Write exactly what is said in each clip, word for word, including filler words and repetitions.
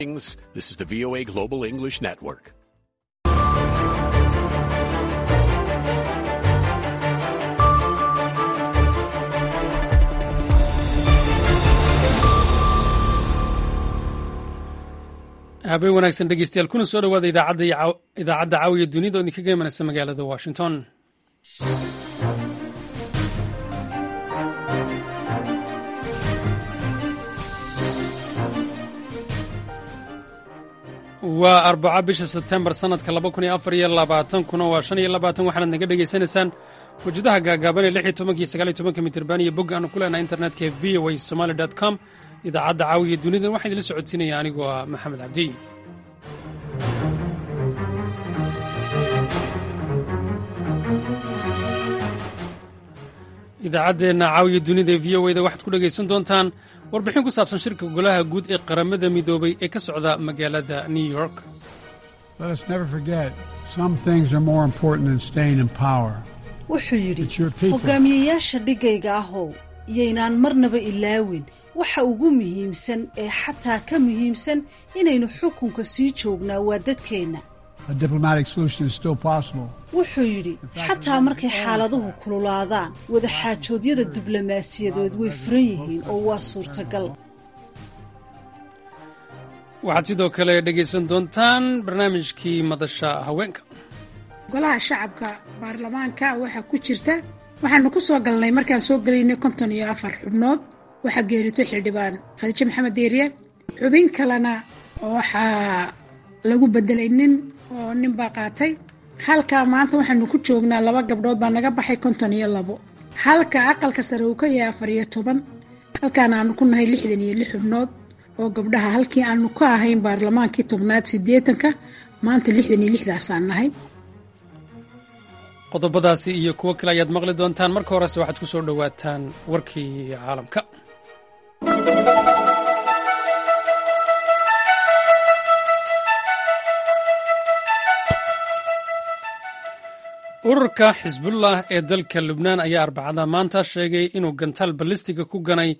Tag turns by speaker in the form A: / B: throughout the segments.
A: This is the V O A Global English Network.
B: habeen wanaagsan dhegeystayaal kuna soo dhawaada idaacadda caawiya dunida oo idinkaga imanaysa magaalada washington. waa arbaca bisha sebtembar sanadka laba kun iyo afar iyo labaatan kuna waa shan iyo labaatan waxaanad naga dhegaysanaysaan mawjadaha gaagaaban ee lix iyo tobanka iyo sagaal iyo tobanka mitirban iyo bog aanu ku leenahay internetka ee v o a somali dot com. idaacadda caawiya dunidan waxaa idinla socodsiinaya anigoo ah maxamed cabdi. idaacaddeenna caawiya dunida ee v o a-da waxaad ku dhegaysan doontaan warbixin ku saabsan shirka golaha guud ee qaramada midoobay ee ka socda magaalada new york.
C: wuxuu yidhi hogaamiyeyaasha dhigayga ahow iyaynaan marnaba ilaawin waxa ugu muhiimsan ee xataa ka muhiimsan inaynu xukunka sii joognaa waa dadkeenna. wuxuu yidhi xataa markay xaaladuhu kululaadaan wadaxaajoodyada diblomaasiyadeed way furan yihiin oo waa suurtagal.
B: waxaad sidoo kale dhegaysan doontaan barnaamijkii madasha haweenka.
D: golaha shacabka baarlamaanka waxaa ku jirta waxaanu ku soo galnay markaan soo gelaynay konton iyo afar xubnood. waxaa geerito xildhibaan khadiijo maxamed deeriye, xubin kalena waxaa lagu bedelay nin oo nin baa qaatay. halkaa maanta waxaanu ku joognaa laba gabdhood baa naga baxay konton iyo labo, halka aqalka sare uu ka yahay afar iyo toban. halkaana aanu ku nahay lixdan iyo lix xubnood oo gabdhaha, halkii aanu ka ahayn baarlamaankii tobnaad siddeetanka, maanta lixdan iyo lixdaasaan nahay.
B: qodobadaasi iyo kuwo kale ayaad maqli doontaan. marka horese waxaad ku soo dhowaataan warkii caalamka. ururka xisbullah ee dalka lubnaan ayaa arbacada maanta sheegay inuu gantaal ballistiga ku ganay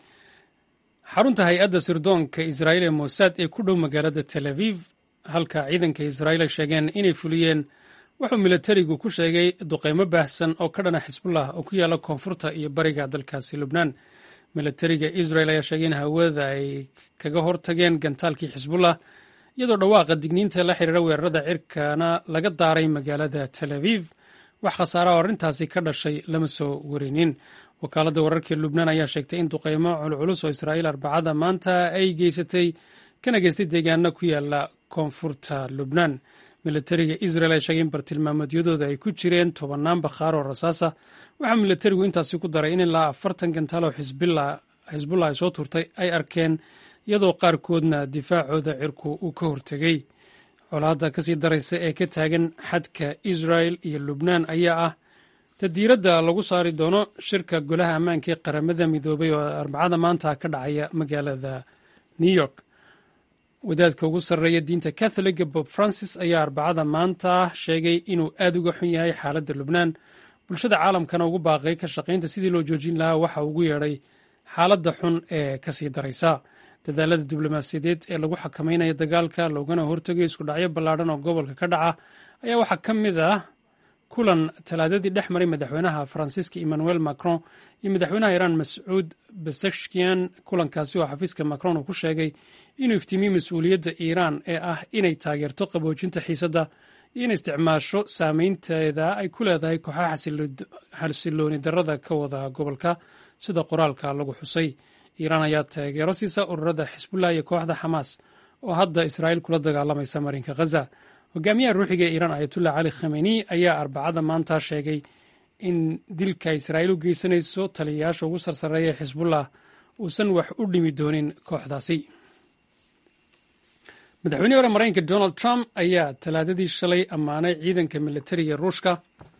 B: xarunta hay-adda sirdoonka israa'iil ee mossad ee ku dhow magaalada tel aviv, halka ciidanka israa'iil ay sheegeen inay fuliyeen wuxuu milatarigu ku sheegay duqeymo baahsan oo ka dhana xisbullah oo ku yaalla koonfurta iyo bariga dalkaasi lubnaan. milatariga israel ayaa sheegay in hawada ay kaga hortageen gantaalkii xisbullah, iyadoo dhawaaqa digniinta la xiriira weerarada cirkana laga daaray magaalada tel aviv. wax khasaara oo arrintaasi ka dhashay lama soo warinin. wakaaladda wararka lubnaan ayaa sheegtay in duqeymo culculus oo israa'iil arbacada maanta ay geysatay kana geystay deegaano ku yaala koonfurta lubnaan. milatariga israel ay sheegay in bartilmaameedyadooda ay ku jireen tobannaan bakhaar oo rasaasa. waxaa milatarigu intaasi ku daray in ilaa afartan gantaal oo xisbullah ay soo turtay ay arkeen, iyadoo qaarkoodna difaacooda cirku uu ka hortegay. colaadda kasii daraysa ee ka taagan xadka israel iyo lubnaan ayaa ah tadiiradda lagu saari doono shirka golaha ammaanka ee qaramada midoobay oo arbacada maanta ka dhacaya magaalada new york. wadaadka ugu sarreeya diinta catholiga bob francis ayaa arbacada maanta sheegay inuu aad uga xun yahay xaaladda lubnaan, bulshada caalamkana ugu baaqay ka shaqaynta sidii loo joojin lahaa waxa ugu yeedhay xaaladda xun ee kasii daraysa. dadaalada diblomaasiyadeed ee lagu xakamaynayo dagaalka loogana hortegayo isku dhacyo ballaadhan oo gobolka ka dhaca ayaa waxaa ka mid ah kulan talaadadii dhex maray madaxweynaha faransiiska emmanuel macron iyo madaxweynaha iiraan mascuud basashkian. kulankaasi oo xafiiska macron uu ku sheegay inuu iftiimiyey mas-uuliyadda iiraan ee ah inay taageerto qaboojinta xiisadda iyo in isticmaasho saameynteeda ay ku leedahay kooxaha xasilooni darrada ka wada gobolka, sida qoraalka lagu xusay. iiraan ayaa taageero siisa ururada xisbullah iyo kooxda xamaas oo hadda israa'iil kula dagaalamaysa marinka khaza. hogaamiyaha ruuxiga ee iiraan ayatullah cali khameni ayaa arbacada maanta sheegay in dilka israa'iil u geysanayso taliyayaasha ugu sarsareeya xisbullah uusan wax u dhimi doonin kooxdaasi. madaxweynihii hore maraykanka donald trump ayaa talaadadii shalay ammaanay ciidanka milatariga ruushka.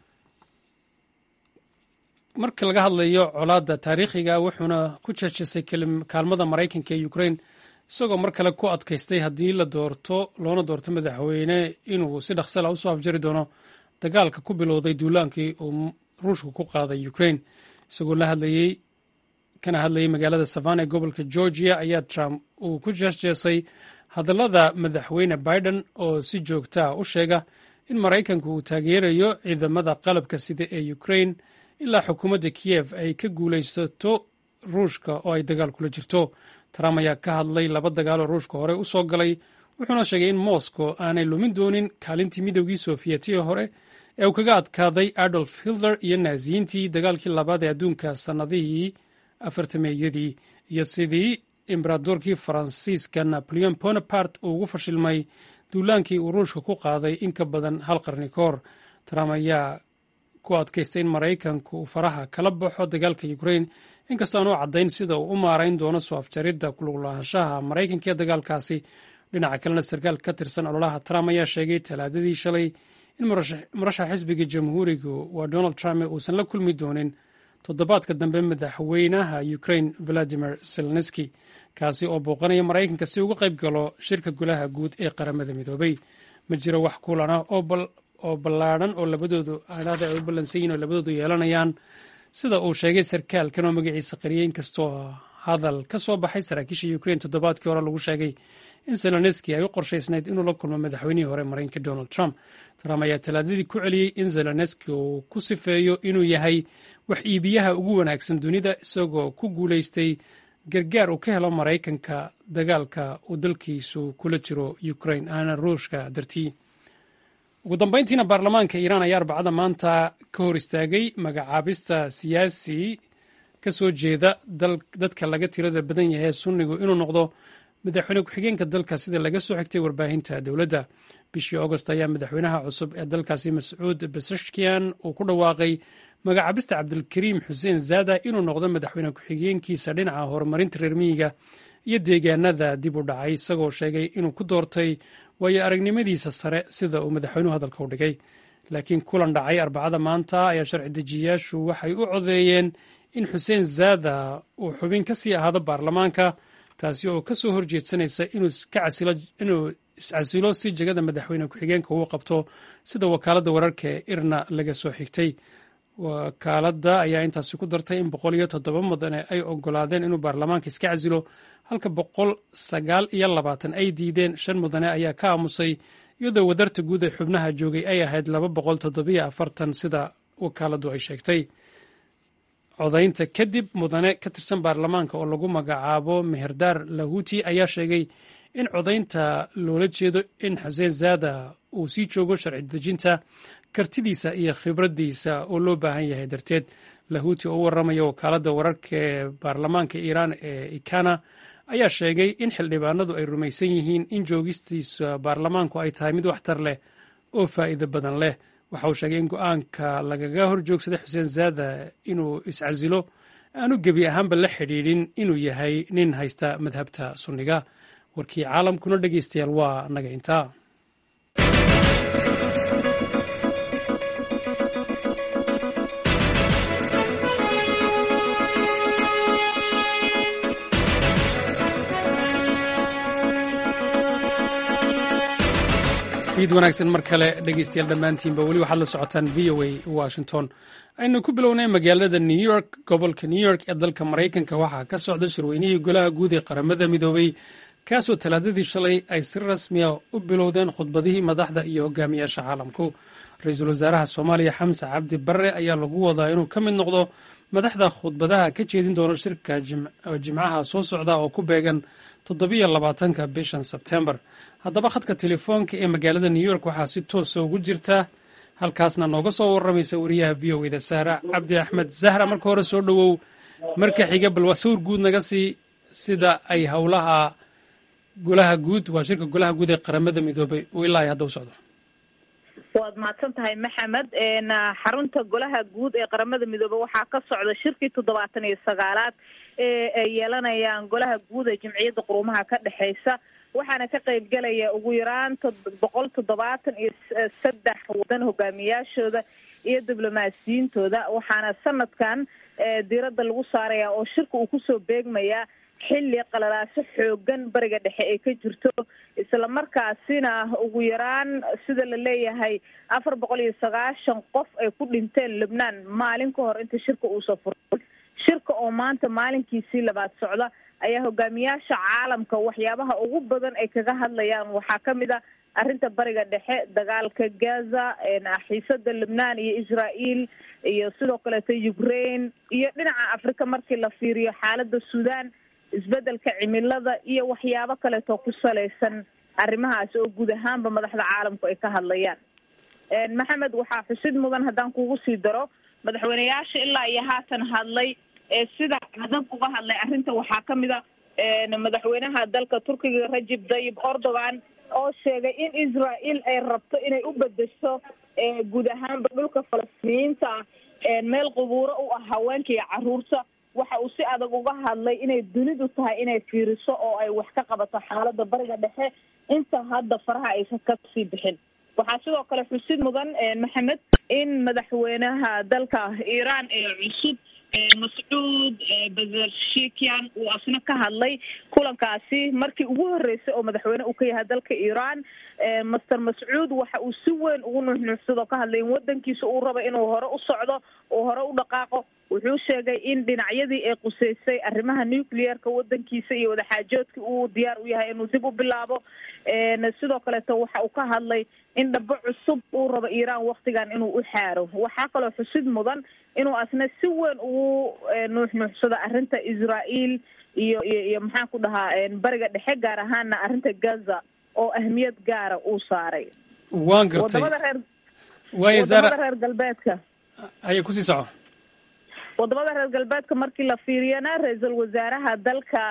B: marka laga hadlayo colaadda taariikhiga wuxuuna ku jejisay kaalmada maraykanka ee ukraine, isagoo mar kale ku adkaystay haddii la doorto loona doorto madaxweyne inuu si dhaqsala usoo afjari doono dagaalka ku bilowday duulaankii uu ruushku ku qaaday ukraine. isagoo la hadlayey kana hadlayay magaalada savana ee gobolka georgia ayaa trump uu ku jeesjeesay hadallada madaxweyne biden oo si joogta ah u sheega in maraykanku uu taageerayo ciidamada qalabka sida ee ukraine ilaa xukuumadda kiyev ay ka guulaysato ruushka oo ay dagaal kula jirto. trump ayaa ka hadlay laba dagaaloo ruushka hore u soo galay, wuxuuna sheegay in moscow aanay lumin doonin kaalintii midoogii sofiyeetiya hore ee uu kaga adkaaday adolf hitler iyo naaziyiintii dagaalkii labaad ee adduunka sannadihii afartameeyadii, iyo sidii imberadoorkii faransiiska napoleon bonaparte uu ugu fashilmay duulaankii uu ruushka ku qaaday in ka badan hal qarni ka hor. trump ayaa ku adkaystay in maraykanku uu faraha kala baxo dagaalka ukraine, inkastoo aan u caddayn sida uu u maarayn doono soo afjaridda kuluglaanshaha maraykanka ee dagaalkaasi. dhinaca kalena sarkaal ka tirsan ololaha trump ayaa sheegay talaadadii shalay in murashaxa xisbiga jamhuurigu waa donald trump uusan la kulmi doonin toddobaadka dambe madaxweynaha ukraine valadimir zelenski, kaasi oo booqanaya maraykanka si uga qayb galo shirka golaha guud ee qaramada midoobay. ma jiro wax kulan ah oo ballaadhan oo labadoodu adhaada ay u ballansan yihin oo labadoodu yeelanayaan, sida uu sheegay sarkaalkan oo magaciisa qariyay, inkastoo hadal ka soo baxay saraakiisha ukraine toddobaadkii hore lagu sheegay in zelenski ay u qorshaysnayd inuu la kulmo madaxweynihii hore maraykanka donald trump. trump ayaa talaadadii ku celiyey in zelenski uu ku sifeeyo inuu yahay wax iibiyaha ugu wanaagsan dunida, isagoo ku guulaystay gargaar uu ka helo maraykanka dagaalka uu dalkiisu kula jiro ukraine aana ruushka dartii. ugu dambayntiina baarlamaanka iiraan ayaa arbacada maanta ka hor istaagay magacaabista siyaasi ka soo jeeda dadka laga tirada badan yahay sunnigu inuu noqdo madaxweyne ku-xigeenka dalka sida laga soo xigtay warbaahinta dowladda. bishii augost ayaa madaxweynaha cusub ee dalkaasi mascuud basashkian uu ku dhawaaqay magacaabista cabdilkariim xuseen zaada inuu noqdo madaxweyne ku-xigeenkiisa dhinaca horumarinta reer miyiga iyo deegaanada dib u dhacay, isagoo sheegay inuu ku doortay waayo aragnimadiisa sare sida uu madaxweynuhu hadalka u dhigay. laakiin kulan dhacay arbacada maanta ayaa sharci dejiyayaashu waxay u codeeyeen in xuseen zaada uu xubin ka sii ahaado baarlamaanka, taasi oo ka soo horjeedsanaysa inuu iscasilo si jegada madaxweyne ku-xigeenka uu qabto, sida wakaaladda wararka ee irna laga soo xigtay. wakaaladda ayaa intaasi ku dartay in boqol iyo toddoba mudane ay ogolaadeen inuu baarlamaanka iska casilo, halka boqol sagaal iyo labaatan ay diideen. shan mudane ayaa ka aamusay, iyadoo wadarta guud ee xubnaha joogay ay ahayd laba boqol toddobiyo afartan sida wakaaladdu ay sheegtay. codaynta kadib, mudane ka tirsan baarlamaanka oo lagu magacaabo meherdaar lahuti ayaa sheegay in codaynta loola jeedo in xuseen zaada uu sii joogo sharci dejinta kartidiisa iyo khibraddiisa oo loo baahan yahay darteed. lahuti oo u warramaya wakaaladda wararka ee baarlamaanka iiraan ee ikana ayaa sheegay in xildhibaanadu ay rumaysan yihiin in joogistiisa baarlamaanku ay tahay mid waxtar leh oo faa'iido badan leh. waxa uu sheegay in go-aanka lagaga hor joogsaday xuseen zaada inuu iscasilo aanu gebi ahaanba la xidhiidhin inuu yahay nin haysta madhabta sunniga. warkii caalamkuna dhegeystayaal waa naga intaa. fiid wanaagsan mar kale dhegeystayaal dhammaantiinba weli waxaad la socotaan v o a washington. aynu ku bilownay magaalada new york. gobolka new york ee dalka maraykanka waxaa ka socda shirweynihii golaha guud ee qaramada midoobay, kaasoo talaadadii shalay ay si rasmiya u bilowdeen khudbadihii madaxda iyo hogaamiyaasha caalamku. ra-iisul wasaaraha soomaaliya xamse cabdi barre ayaa lagu wadaa inuu ka mid noqdo madaxda khudbadaha ka jeedin doono shirka jimcaha soo socda oo ku beegan toddobiyo labaatanka bishan sebtembar. haddaba khadka telefoonka ee magaalada new york waxaa si toosa ugu jirta halkaasna nooga soo warramaysa wariyaha v o eda sahra cabdi axmed. zahra, marka hore soo dhowow. marka xiga bal waa sawir guud naga sii sida ay howlaha golaha guud waa shirka golaha guud ee qaramada midoobay uu ilaa hadda u socdo.
E: waad mahadsan tahay maxamed. xarunta golaha guud ee qaramada midoobey waxaa ka socda shirkii toddobaatan iyo sagaalaad ee ay yeelanayaan golaha guud ee jimciyadda quruumaha ka dhexeysa, waxaana ka qayb galaya ugu yaraan boqol toddobaatan iyo saddex wadan hogaamiyaashooda iyo diblomaasiyiintooda. waxaana sanadkan diiradda lagu saaraya oo shirka uu kusoo beegmaya xilli qalalaaso xoogan bariga dhexe ay ka jirto, isla markaasina ugu yaraan sida la leeyahay afar boqol iyo sagaashan qof ay ku dhinteen Lebanon maalin ka hor inta shirka uu soo furmay. shirka oo maanta maalinkiisii labaad socda ayaa hogaamiyaasha caalamka waxyaabaha ugu badan ay kaga hadlayaan waxaa ka mid a arrinta bariga dhexe, dagaalka Gaza, xiisada Lebanon iyo Israel, iyo sidoo kaleeto Ukraine, iyo dhinaca Afrika markii la fiiriyo xaaladda Suudaan, isbedelka cimilada iyo waxyaabo kaleeto ku saleysan arrimahaas oo guud ahaanba madaxda caalamku ay ka hadlayaan. maxamed, waxaa xusid mudan haddaan kugu sii daro madaxweyneyaasha ilaa iyo haatan hadlay ee sida adag uga hadlay arrinta waxaa ka mid a madaxweynaha dalka Turkiga Recep Tayyip Erdogan oo sheegay in Israel ay rabto inay u bedesho guud ahaanba dhulka Falastiiniyiinta meel qubuuro u ah haweenka iyo caruurta. waxa uu si adag uga hadlay inay dunidu tahay inay fiiriso oo ay wax ka qabato xaaladda bariga dhexe inta hadda faraha aysan ka sii bixin. waxaa sidoo kale xusid mudan maxamed in madaxweynaha dalka Iran ee cusub Mas'uud Pezeshkian uu asna ka hadlay kulankaasi markii ugu horeysay oo madaxweyne uu ka yahay dalka Iran. Master Mas'uud waxa uu si weyn ugu nuuxnuuxsado ka hadlay in wadankiisa uu rabo inuu hore u socdo oo hore u dhaqaaqo. wuxuu sheegay in dhinacyadii ay quseysay arrimaha nuclear-ka wadankiisa iyo wadaxaajoodka uu diyaar u yahay inuu dib u bilaabo. sidoo kaleeto waxa uu ka hadlay in dhabo cusub uu rabo Iran waqtigan inuu u xaaro. waxaa kaloo xusid mudan inuu asna si weyn ugu nuuxnuuxsado arrinta Israel iyo iyo maxaan ku dhahaa bariga dhexe gaar ahaana arrinta Gaza oo ahmiyad gaara uu saaray.
B: waan gartay
E: wadamada reer
B: way zara
E: reer galbeedka
B: ayay ku sii soco
E: wadamada reer galbeedka markii la fiiriyana ra-iisul wasaaraha dalka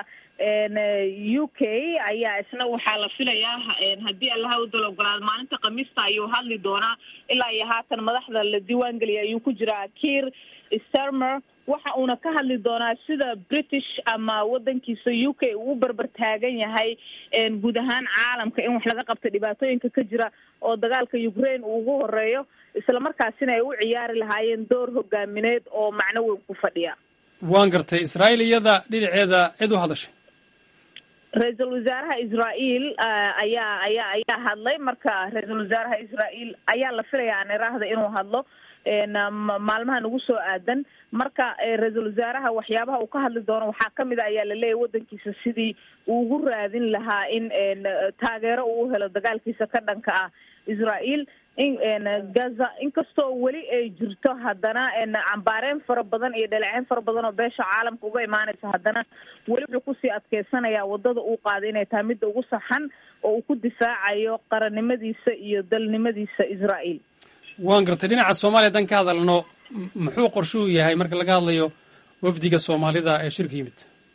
E: U K ayaa isna waxaa la filayaa haddii allaha u dal ogolaado maalinta khamiista ayuu hadli doonaa. ilaa iyo haatan madaxda la diiwaan geliyay ayuu ku jiraa Keir Starmer. waxa uuna ka hadli doonaa sida British ama wadankiisa U K uu barbar taagan yahay guud ahaan caalamka in wax laga qabto dhibaatooyinka ka jira oo dagaalka Ukraine uu ugu horeeyo, isla markaasina ay u ciyaari lahaayeen door hogaamineed oo macno weyn ku fadhiya.
B: waan gartay Israel iyada dhinaceeda cid u hadashay.
E: ra-iisul wasaaraha Israel ayaa ayaa ayaa hadlay. marka ra-iisul wasaaraha Israel ayaa la filayaa aan iraahdo inuu hadlo maalmahan ugu soo aadan. marka ra-iisul wasaaraha waxyaabaha uu ka hadli doono waxaa kamid a ayaa la leeyahay wadankiisa sidii uu ugu raadin lahaa in taageero uu helo dagaalkiisa ka dhanka ah Israel in Gaza. inkastoo weli ay jirto haddana cambaareen fara badan iyo dhaleeceyn fara badan oo beesha caalamka uga imaanaysa, haddana weli wuxuu kusii adkeysanayaa wadada uu qaaday inay tahay midda ugu saxan oo uu ku difaacayo qarannimadiisa iyo dalnimadiisa Israel.
B: waan gartay dhinaca Soomaaliya dan ka hadalno muxuu qorshuhu yahay marka laga hadlayo wafdiga Soomaalida ee shirka yimid.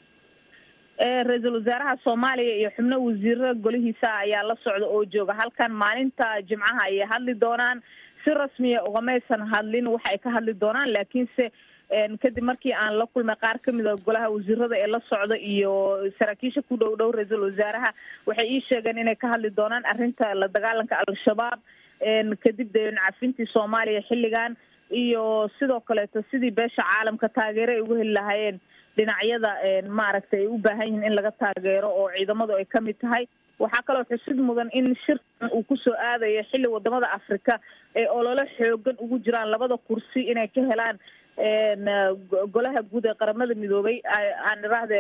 E: ra-iisul wasaaraha Soomaaliya iyo xubno wasiirada golihiisa ayaa la socda oo jooga halkan. maalinta Jimcaha ayay hadli doonaan. si rasmiya ugamaysan hadlin waxa ay ka hadli doonaan, laakiinse kadib markii aan la kulmay qaar kamid a golaha wasiirada ee la socda iyo saraakiisha ku dhow dhow ra-iisul wasaaraha waxay ii sheegeen inay ka hadli doonaan arrinta la dagaalanka al-shabaab kadib deyn cafintii Soomaaliya xilligan iyo sidoo kaleeto sidii beesha caalamka taageero ay ugu heli lahaayeen dhinacyada maaragtay ay u baahan yihiin in laga taageero oo ciidamadu ay ka mid tahay. waxaa kaloo xusid mudan in shirkan uu kusoo aadayo xilli wadamada Afrika ee olole xoogan ugu jiraan labada kursi inay ka helaan golaha guud ee qaramada midoobay. aan iraahde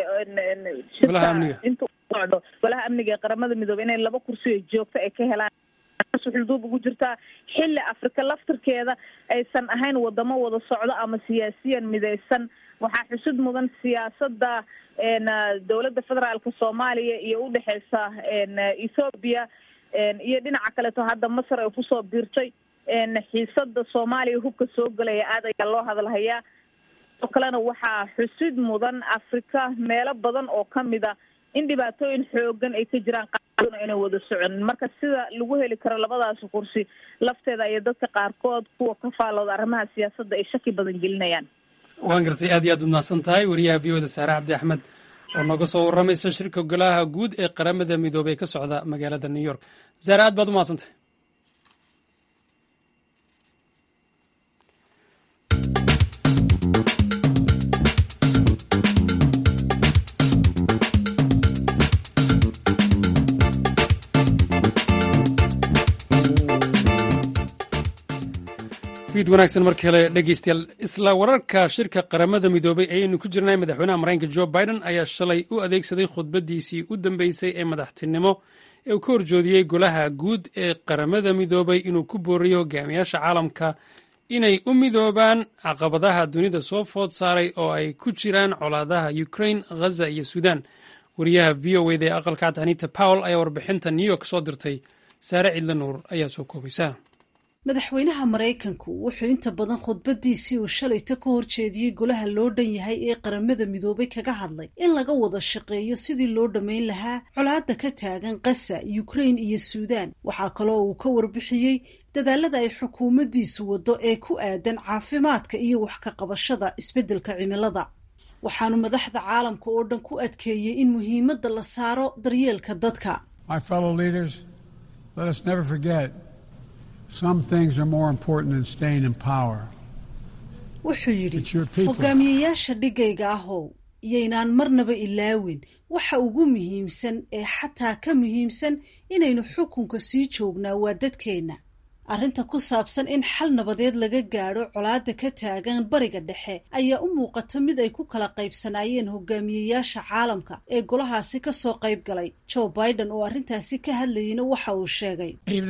E: inta socdo golaha amniga ee qaramada midoobay inay laba kursi oo joogto ay ka helaan xuduud ugu jirtaa xilli Afrika laftirkeeda aysan ahayn wadamo wada socdo ama siyaasiyan midaysan. waxaa xusid mudan siyaasada dowladda federaalka Soomaaliya iyo u dhaxeysa Ethiopia iyo dhinaca kaleeto hadda Masar ay kusoo biirtay xiisada Soomaaliya hubka soo galaya aad ayaa loo hadalhayaa. oo kalena waxaa xusid mudan Afrika meelo badan oo kamid a in dhibaatooyin xoogan ay ka jiraan qaarkoodna inay wada socon. marka sida lagu heli karo labadaas kursi lafteeda ay dadka qaarkood kuwa ka faalooda arrimaha siyaasadda ay shaki badan gelinayaan.
B: waan gartay aad iyo aad u mahadsan tahay wariyaha V O da Saare Cabdi Axmed oo nooga soo waramaysa shirka golaha guud ee qaramada midoobay ka socda magaalada New York. Saare aad baad u mahadsantahay. V fiid wanaagsan mar kale dhegeystayaal isla wararka shirka qaramada midoobay ayaynu ku jirnay madaxweynaha maraykanka joe biden ayaa shalay u adeegsaday khudbadiisii u dambeysay ee madaxtinimo ee uu ka horjoodiyey golaha guud ee qaramada midoobay inuu ku booriyo hogaamiyaasha caalamka inay u midoobaan caqabadaha dunida soo food saaray oo ay ku jiraan colaadaha ukraine ghaza iyo sudan wariyaha v o eda ee aqalka cad anita powell ayaa warbixinta new york soo dirtay saare cidla nuur ayaa soo koobaysa
C: madaxweynaha maraykanku wuxuu inta badan khudbadiisii uu shalayta ka horjeediyey golaha loo dhan yahay ee qaramada midoobay kaga hadlay in laga wada shaqeeyo sidii loo dhammayn lahaa colaadda ka taagan qasa ukraine iyo suudaan waxaa kaloo uu ka warbixiyey dadaalada ay xukuumaddiisu waddo ee ku aadan caafimaadka iyo wax ka qabashada isbeddelka cimilada waxaanu madaxda caalamka oo dhan ku adkeeyey in muhiimadda la saaro daryeelka dadka
F: Some things are more important than staying in power.
C: wuxuu yidhi hogaamiyeyaasha dhigayga ahow iyaynaan marnaba ilaawin waxa ugu muhiimsan ee xataa ka muhiimsan inaynu xukunka sii joognaa waa dadkeenna arrinta ku saabsan in xal nabadeed laga gaadho colaadda ka taagan bariga dhexe ayaa u muuqata mid ay ku kala qaybsanaayeen hogaamiyeyaasha caalamka ee golahaasi ka soo qayb galay joe biden oo arrintaasi ka hadlayeyna waxa uu sheegay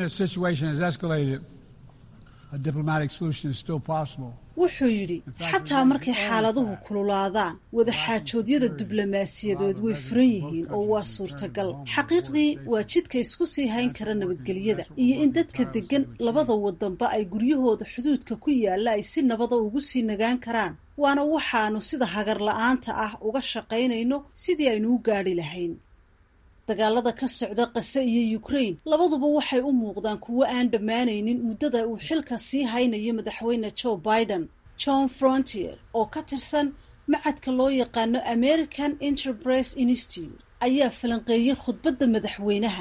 C: wuxuu yidhi xataa markay xaaladuhu kululaadaan wadaxaajoodyada diblomaasiyadeed way furan yihiin oo waa suurtagal xaqiiqdii waa jidka isku sii hayn kara nabadgelyada iyo in dadka deggan labada wadanba ay guryahooda xuduudka ku yaalla ay si nabada ugu sii nagaan karaan waana waxaanu sida hagar la-aanta ah uga shaqaynayno sidii aynu u gaadhi lahayn dagaalada ka socda qase iyo ukraine labaduba waxay u muuqdaan kuwo aan dhammaanaynin muddada uu xilka sii haynayo madaxweyne joe biden john frontier oo ka tirsan macadka loo yaqaano american enterprise institute ayaa falanqeeyey khudbadda madaxweynaha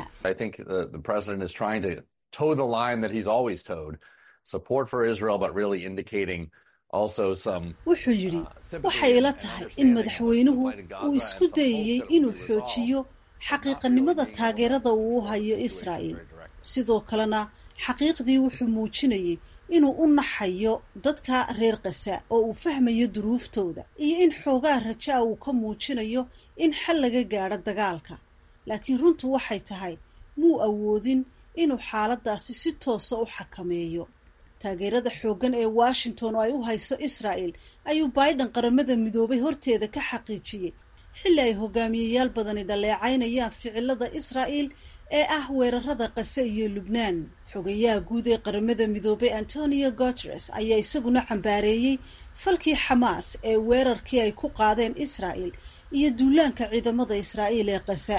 C: wuxuu yidhi waxay ila tahay in madaxweynuhu uu isku dayayey inuu xoojiyo xaqiiqanimada taageerada uu u hayo israa'il sidoo kalena xaqiiqdii wuxuu muujinayey inuu u naxayo dadka reer qasa oo uu fahmayo duruuftooda iyo in xoogaa rajaa uu ka muujinayo in xal laga gaadho dagaalka laakiin runtu waxay tahay muu awoodin inuu xaaladaasi si toosa u xakameeyo taageerada xooggan ee washington oo ay u hayso israa'il ayuu biden qaramada midoobay horteeda ka xaqiijiyey xilli ay hogaamiyeyaal badani dhaleecaynayaan ficilada israa'il ee ah weerarada qase iyo lubnaan xogayaha guud ee qaramada midoobay antonio guteres ayaa isaguna cambaareeyey falkii xamaas ee weerarkii ay ku qaadeen israa'il iyo duulaanka ciidamada israa'iil ee qasa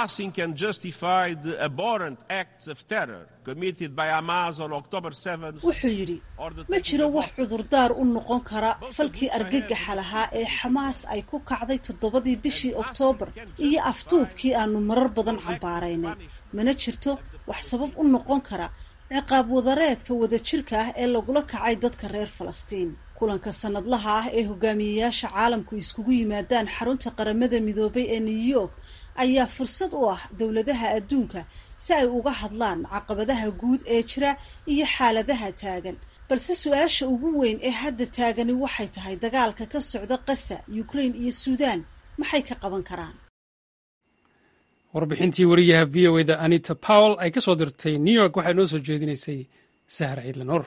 C: wuxuu yidhi ma jiro wax cudurdaar u noqon kara falkii argagaxa lahaa ee xamaas ay ku kacday toddobadii bishii oktoobar iyo aftuubkii aanu marar badan cambaaraynay mana jirto wax sabab u noqon kara ciqaab wadareedka wadajirka ah ee lagula kacay dadka reer falastiin kulanka sanadlaha ah ee hogaamiyeyaasha caalamku iskugu yimaadaan xarunta qaramada midoobay ee new york ayaa fursad u ah dowladaha adduunka si ay uga hadlaan caqabadaha guud ee jira iyo xaaladaha taagan balse su-aasha ugu weyn ee hadda taagani waxay tahay dagaalka ka socda qasa ukraine iyo suudaan maxay ka qaban karaan
B: warbixintii wariyaha v o eda anita powell ay ka soo dirtay new york waxay noo soo jeedinaysay sahra ciidlanor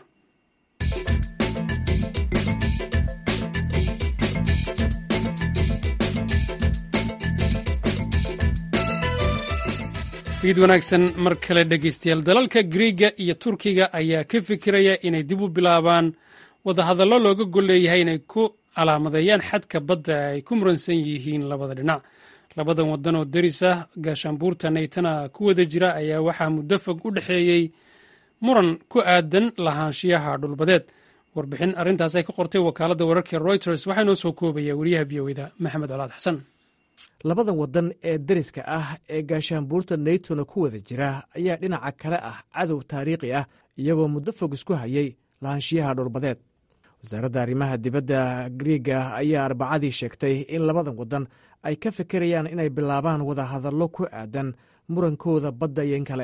B: fiid wanaagsan mar kale dhegaystayaal dalalka griiga iyo turkiga ayaa ka fikiraya inay dib u bilaabaan wadahadallo looga gol leeyahay inay ku calaamadeeyaan xadka badda ay ku muransan yihiin labada dhinac labadan waddan oo deris ah gaashaanbuurta naytana ku wada jira ayaa waxaa muddo fog u dhexeeyey muran ku aadan lahaanshiyaha dhulbadeed warbixin arrintaas ay ka qortay wakaaladda wararka reuters waxaa noo soo koobaya wariyaha v o eda maxamed colaad xasan
G: labadan waddan ee deriska ah ee gaashaanbuurta naytona ku wada jira ayaa dhinaca kale ah cadow taariikhi ah iyagoo muddo fog isku hayay lahaanshiyaha dhulbadeed wasaaradda arrimaha dibadda griiga ayaa arbacadii sheegtay in labadan waddan ay ka fikirayaan inay bilaabaan wadahadallo ku aadan murankooda badda iyo in kale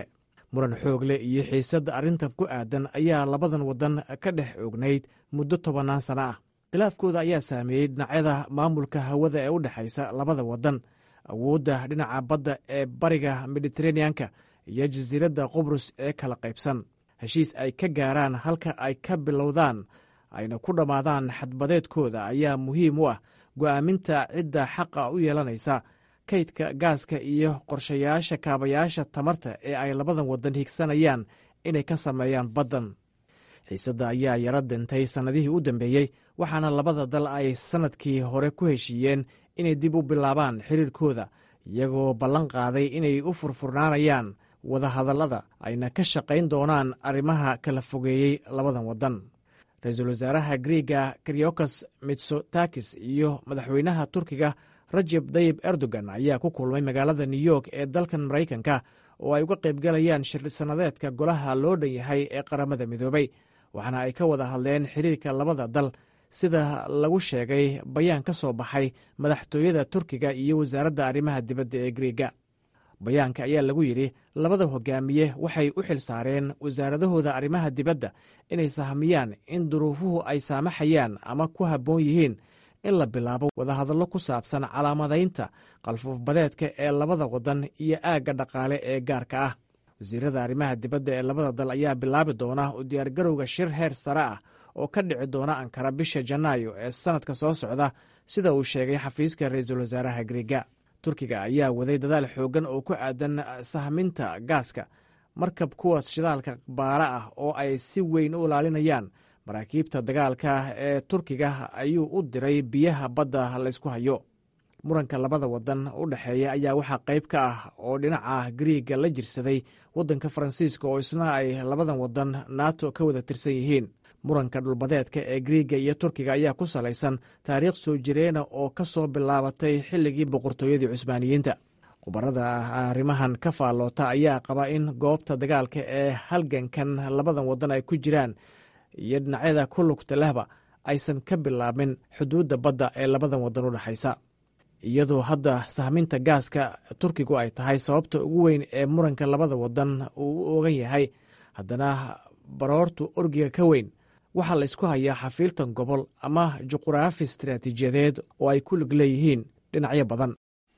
G: muran xoog leh iyo xiisadda arrintan ku aadan ayaa labadan waddan ka dhex oognayd muddo tobannaan sano ah. khilaafkooda ayaa saameeyey dhinacyada maamulka hawada ee u dhexaysa labada waddan, awoodda dhinaca badda ee bariga mediteraneanka iyo jasiiradda qubrus ee kala qaybsan. heshiis ay ka gaaraan halka ay ka bilowdaan ayna ku dhammaadaan xadbadeedkooda ayaa muhiim u ah go'aaminta cidda xaqa u yeelanaysa kaydka gaaska iyo qorshayaasha kaabayaasha tamarta ee ay labadan waddan higsanayaan inay ka sameeyaan baddan. xiisadda ayaa yaro dhintay sannadihii u dambeeyey, waxaana labada dal ay sannadkii hore ku heshiiyeen inay dib u bilaabaan xiriirkooda, iyagoo ballan qaaday inay u furfurnaanayaan wadahadallada ayna ka shaqayn doonaan arrimaha kala fogeeyey labadan waddan. ra-iisul wasaaraha griiga kriyokos mitsotakis iyo madaxweynaha turkiga rajeb tayib erdogan ayaa ku kulmay magaalada new york ee dalkan maraykanka oo ay uga qaybgalayaan shir sannadeedka golaha loo dhan yahay ee qaramada midoobay, waxaana ay ka wada hadleen xiriirka labada dal sida lagu sheegay bayaan ka soo baxay madaxtooyada turkiga iyo wasaaradda arrimaha dibadda ee griiga. bayaanka ayaa lagu yidhi labada hogaamiye waxay u xil saareen wasaaradahooda arrimaha dibadda inay sahmiyaan in duruufuhu ay saamaxayaan ama ku habboon yihiin in la bilaabo wadahadallo ku saabsan calaamadaynta qalfuufbadeedka ee labada waddan iyo aagga dhaqaale ee gaarka ah. wasiirada arrimaha dibadda ee labada dal ayaa bilaabi doona u diyaargarowga shir heer sare ah oo ka dhici doona ankara bisha janaayo ee sannadka soo socda, sida uu sheegay xafiiska ra-iisul wasaaraha griiga. turkiga ayaa waday dadaal xooggan oo ku aadan sahminta gaaska, markab kuwaas shidaalka baara ah oo ay si weyn u ilaalinayaan maraakiibta dagaalka ee turkiga ayuu u diray biyaha badda laysku hayo. muranka labada waddan u dhexeeya ayaa waxaa qayb ka ah oo dhinaca griiga la jirsaday waddanka faransiiska oo isna ay labadan waddan nato ka wada tirsan yihiin. muranka dhulbadeedka ee griiga iyo turkiga ayaa ku salaysan taariikh soo jireena oo ka soo bilaabatay xilligii boqortooyadii cusmaaniyiinta. khubarada arrimahan ka faalloota ayaa qaba in goobta dagaalka ee halgankan labadan waddan ay ku jiraan iyo dhinacyada ku lugta lehba aysan ka bilaabin xuduudda badda ee labadan waddan u dhexaysa. iyadoo hadda sahminta gaaska turkigu ay tahay sababta ugu weyn ee muranka labada waddan uu u ogan yahay, haddana baroortu orgiga ka weyn waxaa la ysku hayaa xafiiltan gobol ama juquraafi istaraatiijiyadeed oo ay ku lug leeyihiin dhinacyo badan.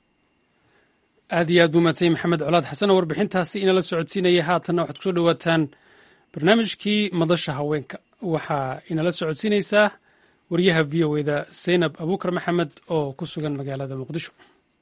B: aad iyo aad buu madsanyay maxamed colaad xasan oo warbixintaasi inala socodsiinaya. haatanna waxaad kusoo dhowaataan barnaamijkii madasha haweenka. waxaa inala socodsiinaysaa wariyaha v o eda zaynab abuukar maxamed oo ku sugan magaalada muqdisho.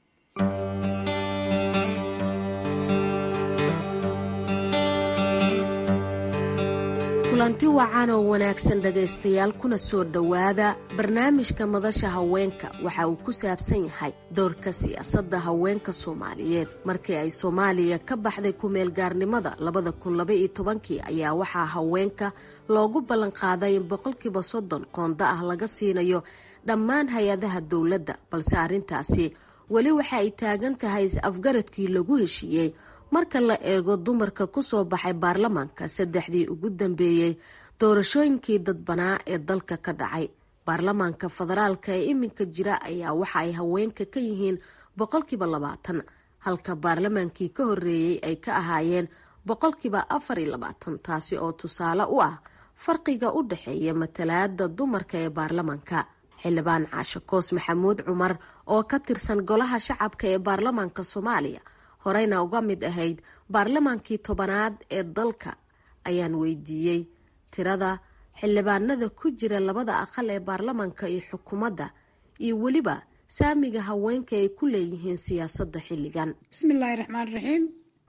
H: kulanti wacan oo wanaagsan dhegaystayaal, kuna soo dhowaada barnaamijka madasha haweenka. waxa uu ku saabsan yahay doorka siyaasadda haweenka soomaaliyeed. markii ay soomaaliya ka baxday ku-meelgaarnimada labada kun laba iyo tobankii ayaa waxaa haweenka loogu ballan qaaday in boqolkiiba soddon qoonda ah laga siinayo dhammaan hay-adaha dowladda, balse arrintaasi weli waxa ay taagan tahay is-afgaradkii lagu heshiiyey marka la eego dumarka ku soo baxay baarlamaanka saddexdii ugu dambeeyey doorashooyinkii dadbanaa ee dalka ka dhacay. baarlamaanka federaalka ee iminka jira ayaa waxa ay haweenka ka yihiin boqolkiiba labaatan, halka baarlamaankii ka horeeyey ay ka ahaayeen boqolkiiba afar iyo labaatan, taasi oo tusaale u ah farqiga u dhexeeya matalaada dumarka ee baarlamaanka. xildhibaan caashe koos maxamuud cumar oo ka tirsan golaha shacabka ee baarlamaanka soomaaliya, horeyna uga mid ahayd baarlamaankii tobanaad ee dalka, ayaan weydiiyey tirada xildhibaanada ku jira labada aqal ee baarlamaanka iyo xukuumadda iyo weliba saamiga haweenka ay ku leeyihiin siyaasadda xilligan.
D: bismillaahi raxmaan raxiim.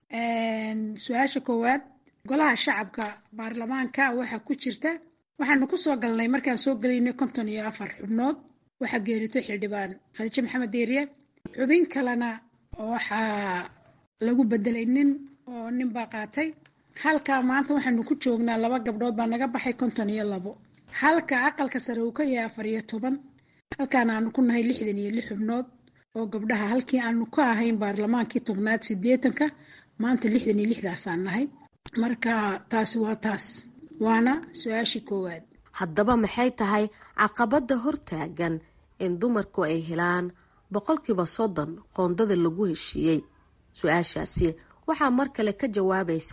D: su-aasha koowaad, golaha shacabka baarlamaanka waxaa ku jirta, waxaanu kusoo galnay markaan soo gelaynay konton iyo afar xubnood. waxaa geerito xildhibaan khadiijo maxamed deeriye, xubin kalena waxaa lagu bedelay nin oo nin baa qaatay. halka maanta waxaanu ku joognaa laba gabdhood baa naga baxay konton iyo labo, halka aqalka sare uu ka yahay afar iyo toban, halkaana aanu ku nahay lixdan iyo lix xubnood oo gabdhaha, halkii aanu ka ahayn baarlamaankii tobnaad sideetanka, maanta lixdan iyo lixdaasaan nahay. marka taasi waa taas, waana su-aashii koowaad.
H: haddaba maxay tahay caqabada hortaagan in dumarku ay helaan boqolkiiba soddon qoondada lagu heshiiyey? su-aashaasi waxaa mar kale ka jawaabaysa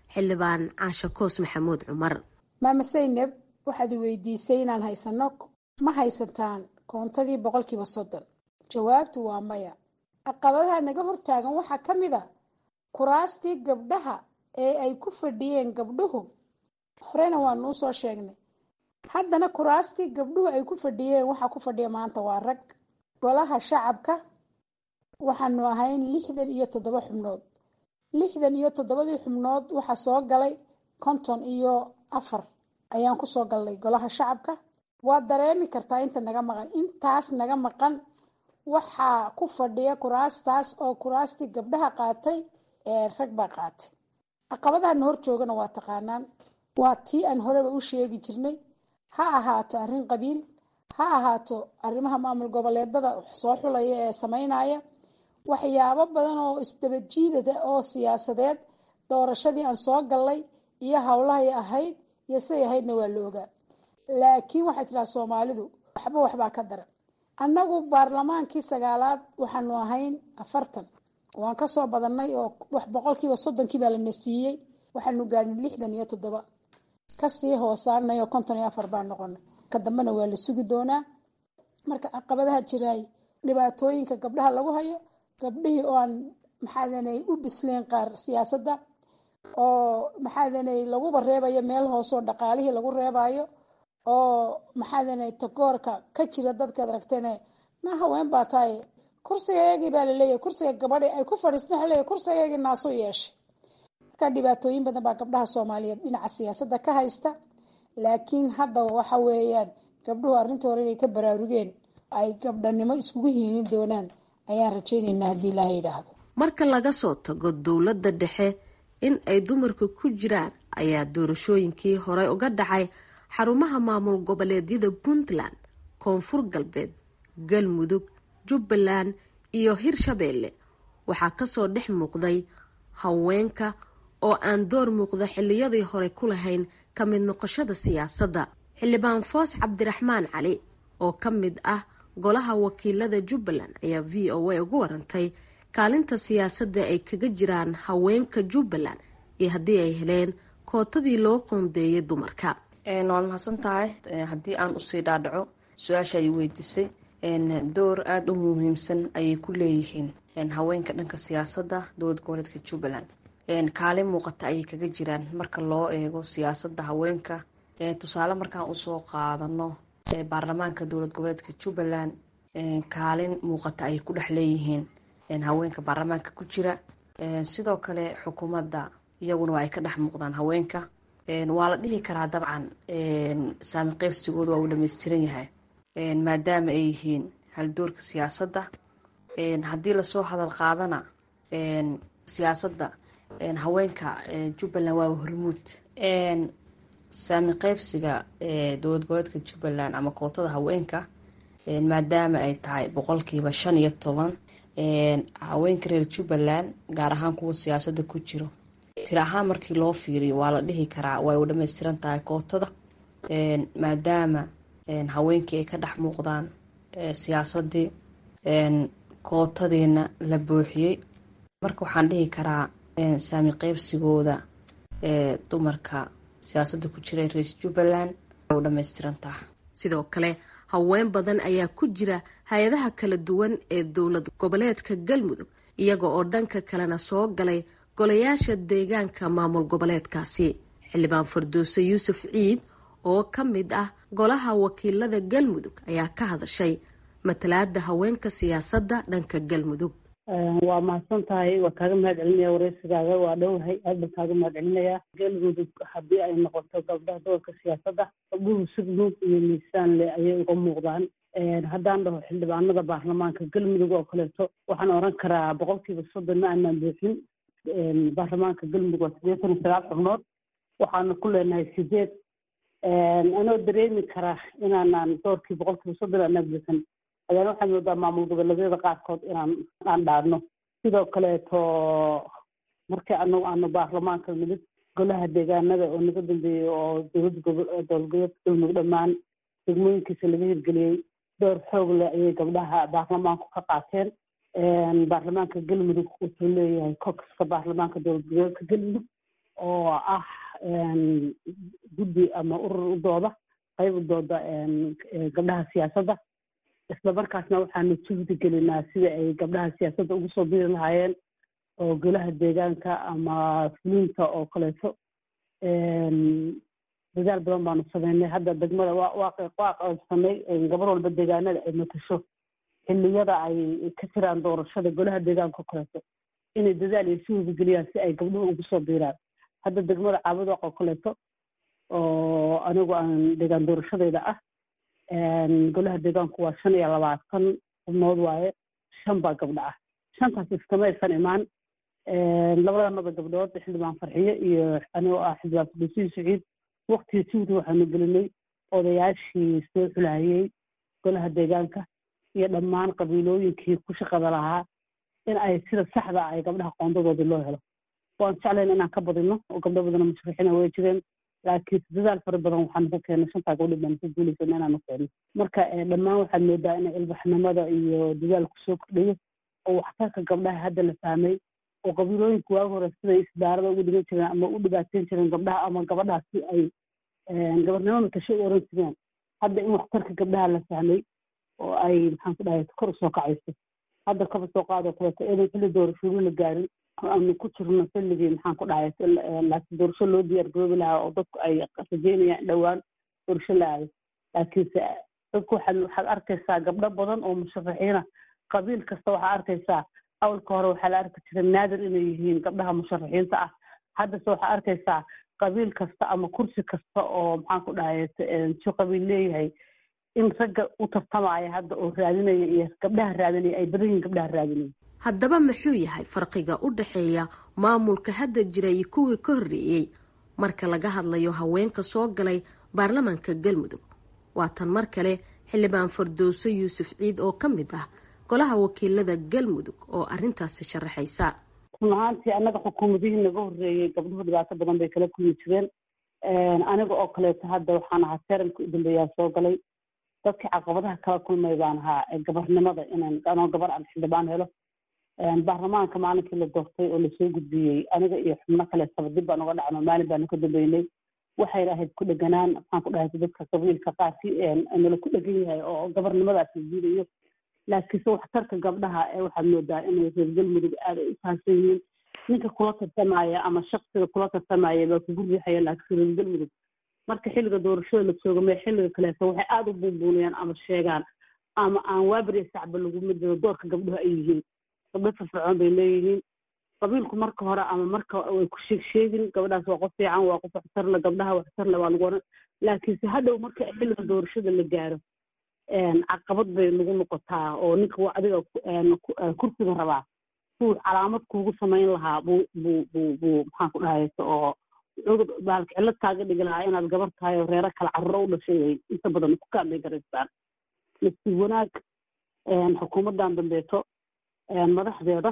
H: xildhibaan caasha koos maxamuud cumar.
D: maama Saynab waxaad weydiisay inaan haysano ma haysataan koontadii boqolkiiba soddon. jawaabtu waa maya. caqabadaha naga hortaagan waxaa ka mid a kuraastii gabdhaha ee ay ku fadhiyeen gabdhuhu horena waa nuu soo sheegnay. haddana kuraastii gabdhuhu ay ku fadhiyeen waxaa ku fadhiya maanta waa rag. golaha shacabka waxaanu ahayn lixdan iyo toddoba xubnood. lixdan iyo toddobadii xubnood waxaa soo galay konton iyo afar ayaan ku soo galnay golaha shacabka. waad dareemi kartaa inta naga maqan. intaas naga maqan waxaa ku fadhiya kuraastaas oo kuraastii gabdhaha qaatay ee rag baa qaatay. caqabadaha hor joogana waa taqaanaan. waa tii aan horeba u sheegi jirnay. ha ahaato arrin qabiil, ha ahaato arrimaha maamul goboleedada soo xulaya ee samaynaya waxyaabo badan oo isdaba jiidada oo siyaasadeed. doorashadii aan soo galnay iyo howlahay ahayd iyo siday ahaydna waa la ogaa. laakiin waxay tiraa soomaalidu waxba waxbaa ka daran. annagu baarlamaankii sagaalaad waxaanu ahayn afartan. waan ka soo badannay oo wax boqolkiiba soddonkii baa lana siiyey. waxaanu gaadhnay lixdan iyo toddoba. kasii hoosaanay oo konton iyo afar baan noqonay. ka dambena waa la sugi doonaa. marka caqabadaha jiraay dhibaatooyinka gabdhaha lagu hayo, gabdhihii oo aan maxaadanay u bisleen qaar siyaasadda oo maxaadanay laguba reebayo meel hoosoo dhaqaalihii lagu reebayo oo maxaadanay tagoorka ka jira dadkaad aragteene na haween baa tahay kursigaygii baa laleeyahay kursiga gabadhi ay ku fadhiistan waxa leeyahay kursigaygii naasu yeeshay. marka dhibaatooyin badan baa gabdhaha Soomaaliyeed dhinaca siyaasadda ka haysta. laakiin hadda waxa weeyaan gabdhuhu arrinta hore inay ka baraarugeen ay gabdhanimo iskugu hiinin doonaan ayaan rajaynaynaa haddii Ilaahay yidhaahdo.
H: marka laga soo tago dowladda dhexe in ay dumarku ku jiraan ayaa doorashooyinkii hore uga dhacay xarumaha maamul goboleedyada Puntland, Koonfur Galbeed, Galmudug, Jubbaland iyo Hirshabeelle waxaa kasoo dhex muuqday haweenka oo aan door muuqda xilliyadii hore ku lahayn ka mid noqoshada siyaasadda. xildhibaan Foos Cabdiraxmaan Cali oo ka mid ah golaha wakiilada Jubbaland ayaa V O A ugu warantay kaalinta siyaasadda ay kaga jiraan haweenka Jubbaland iyo haddii ay heleen kootadii loo qoondeeyay dumarka.
I: waad mahadsan tahay. haddii aan usii dhaadhaco su-aasha ay weydiisay door aada u muhiimsan ayay ku leeyihiin haweenka dhanka siyaasadda dowlad goboleedka Jubbaland. kaalin muuqata ayay kaga jiraan marka loo eego siyaasadda haweenka. tusaale markaan usoo qaadano baarlamaanka dowlad goboleedka Jubbaland kaalin muuqata ayay ku dhex leeyihiin haweenka baarlamaanka ku jira. sidoo kale xukuumadda iyaguna waa ay ka dhex muuqdaan haweenka. waa la dhihi karaa dabcan saami qaybsigooda waa uu dhammaystiran yahay maadaama ay yihiin haldoorka siyaasadda. haddii lasoo hadal qaadana siyaasadda haweenka Jubbaland waa hormuud. saami qaybsiga dowlad goboleedka Jubbaland ama kootada haweenka maadaama ay tahay boqolkiiba shan iyo toban haweenka reer Jubbaland gaar ahaan kuwa siyaasadda ku jiro tira ahaan markii loo fiiriyo waa la dhihi karaa way u dhammaystiran tahay kootada maadaama haweenkii ay ka dhex muuqdaan siyaasaddii kootadiina la buuxiyey. marka waxaan dhihi karaa saami qaybsigooda dumarka siyaasadda ku jira reer Jubbaland way u dhammaystiran tahay.
H: sidoo kale haween badan ayaa ku jira hay-adaha kala duwan ee dowlad goboleedka Galmudug iyaga oo dhanka kalena soo galay golayaasha deegaanka maamul goboleedkaasi. xildhibaan Farduuse Yuusuf Ciid oo ka mid ah golaha wakiilada Galmudug ayaa ka hadashay matalaadda haweenka siyaasadda dhanka Galmudug.
J: waa mahadsan tahay. waa kaaga mahad celinaya wareysigaaga. waa dhowahay aad baan kaaga mahad celinayaa. Galmudug haddii ay noqoto gabdhaha doorka siyaasadda gabdhuhu si nuug iyo miisaan leh ayay uga muuqdaan. haddaan dhaho xildhibaanada baarlamaanka Galmudug oo kaleeto waxaan oran karaa boqolkiiba soddon ma aanan buuxin. baarlamaanka Galmudug waa sideetan iyo sagaal xubnood waxaana ku leenahay sideed. anoo dareemi karaa inaanaan doorkii boqolkiiba soddon aanan buuxin ayaan waxaan moodaa maamul goboleedyada qaarkood inaan aan dhaadno. sidoo kaleeto markii anagu aanu baarlamaanka nimid golaha deegaanada oo naga dambeeyey oo dowlad goboleedka Galmudug dhammaan degmooyinkiisa laga hirgeliyey door xoog leh ayay gabdhaha baarlamaanku ka qaateen. baarlamaanka Galmudug wuxuu leeyahay kokaska baarlamaanka dowlad goboleedka Galmudug oo ah guddi ama urur u dooda qayb u dooda gabdhaha siyaasadda. isla markaasna waxaanu juhdi gelinaa sida ay gabdhaha siyaasadda ugu soo biri lahaayeen oo golaha deegaanka ama fulinta oo kaleeto. dadaal badan baanu sameynay. hadda degmada waa qaybsanay gabar walba deegaanada ay matasho xilliyada ay ka jiraan doorashada golaha deegaanka oo kaleeto inay dadaal iyo juhdi geliyaan si ay gabdhuhu ugu soo biiraan. hadda degmada Caabudaaq oo kaleeto oo anigu aan deegaan doorashadayda ah golaha deegaanku waa shan iyo labaatan xubnood waaye, shan baa gabdho ah. shantaas iskama aysan imaan. labadanaba gabdhood xildhibaan Farxiyo iyo anigoo ah xildhibaan Fadhiisiin Siciid waqtigii juhdi waxaanu gelinay odayaashii soo xulahayey golaha deegaanka iyo dhammaan qabiilooyinkii ku shaqada lahaa in ay sida saxda ay gabdhaha qoondadooda loo helo. waan jeclayn inaan ka badino oo gabdho badan musharaxiina way jireen, laakiin dadaal fara badan waxaanu ka keenay shantaa gabdho baan ku guulaysanay inaanu keeno. marka dhammaan waxaad moodaa in ilbaxnimada iyo dadaalku soo kordhayo oo waxtarka gabdhaha hadda la fahmay oo qabiilooyinka waagi hore siday isdaarada ugu dhigan jireen ama u dhibaateyn jireen gabdhaha ama gabadhaas si ay gabarnimo matasho u oran jireen, hadda in waxtarka gabdhaha la fahmay oo ay maxaan ku dhahay kor usoo kacayso. hadda kaba soo qaado kaleeto inay xilli doorashooyin la gaarin aanu ku jirno xilligii maxaan ku dhahay laakiin doorasho loo diyaar garoobi lahaa oo dadku ay rajeynayaan dhowaan doorasho la aado. laakiinse dadku waxaad waxaad arkaysaa gabdho badan oo musharaxiina qabiil kasta waxaa arkaysaa awalka hore waxaa la arki jiray naadir inay yihiin gabdhaha musharaxiinta ah. haddase waxaa arkaysaa qabiil kasta ama kursi kasta oo maxaan ku dhahay si qabiil leeyahay in ragga u tartamaya hadda oo raadinaya iyo gabdhaha raadinaya ay badan yihiin gabdhaha raadinaya.
H: haddaba muxuu yahay farqiga u dhexeeya maamulka hadda jira iyo kuwii ka horreeyey marka laga hadlayo haweenka soo galay baarlamaanka galmudug? waa tan mar kale xildhibaan Fardowso Yuusuf Ciid oo ka mid ah golaha wakiilada galmudug oo arrintaasi sharaxaysa.
J: run ahaantii annaga xukuumadihii naga horreeyey gabdhuhu dhibaato badan bay kala kulmi jireen. aniga oo kaleeto hadda waxaan ahaa taranka u dambeeyaa soo galay. dadkii caqabadaha kala kulmay baan ahaa gabarnimada inaan anoo gabar aan xildhibaan helo. baarlamaanka maalinkii la doortay oo lasoo gudbiyey aniga iyo xubno kaleetaba dib baan uga dhacno maalin baanu ka dambeynay. waxay ahayd ku dheganaan maxaan ku dhahay dadka qabiilka qaarkii nala ku dhegan yahay oo gabarnimadaas la diidayo. laakiinse waxtarka gabdhaha ee waxaad moodaa inay reer galmudug aad ay u fahamsan yihiin. ninka kula tartamaya ama shaksiga kula tartamaya baa kugu riixaya, laakiin reer galmudug marka xilliga doorashada la joogo mee xilliga kaleeto waxay aada u buunbuuniyaan ama sheegaan ama aan waabariya sacba lagu midiro doorka gabdhuhu ay yihiin. gabdho firfircoon bay leeyihiin. qabiilku marka hore ama marka way ku sheeg sheegin gabadhaas waa qof fiican waa qof waxtarle gabdhaha waxtarle waa lagu oran, laakiinse hadhow marka xilliga doorashada la gaaro caqabad bay lagu noqotaa oo ninka adiga kursiga rabaa suu calaamad kuugu samayn lahaa buu buu buu buu maxaan ku dhahay oo baalka cillad kaaga dhigi lahaa inaad gabar tahay oo reero kale carruuro u dhashay inta badan ku kaamay garaystaan. nasiib wanaag xukuumaddan dambeeto madaxdeeda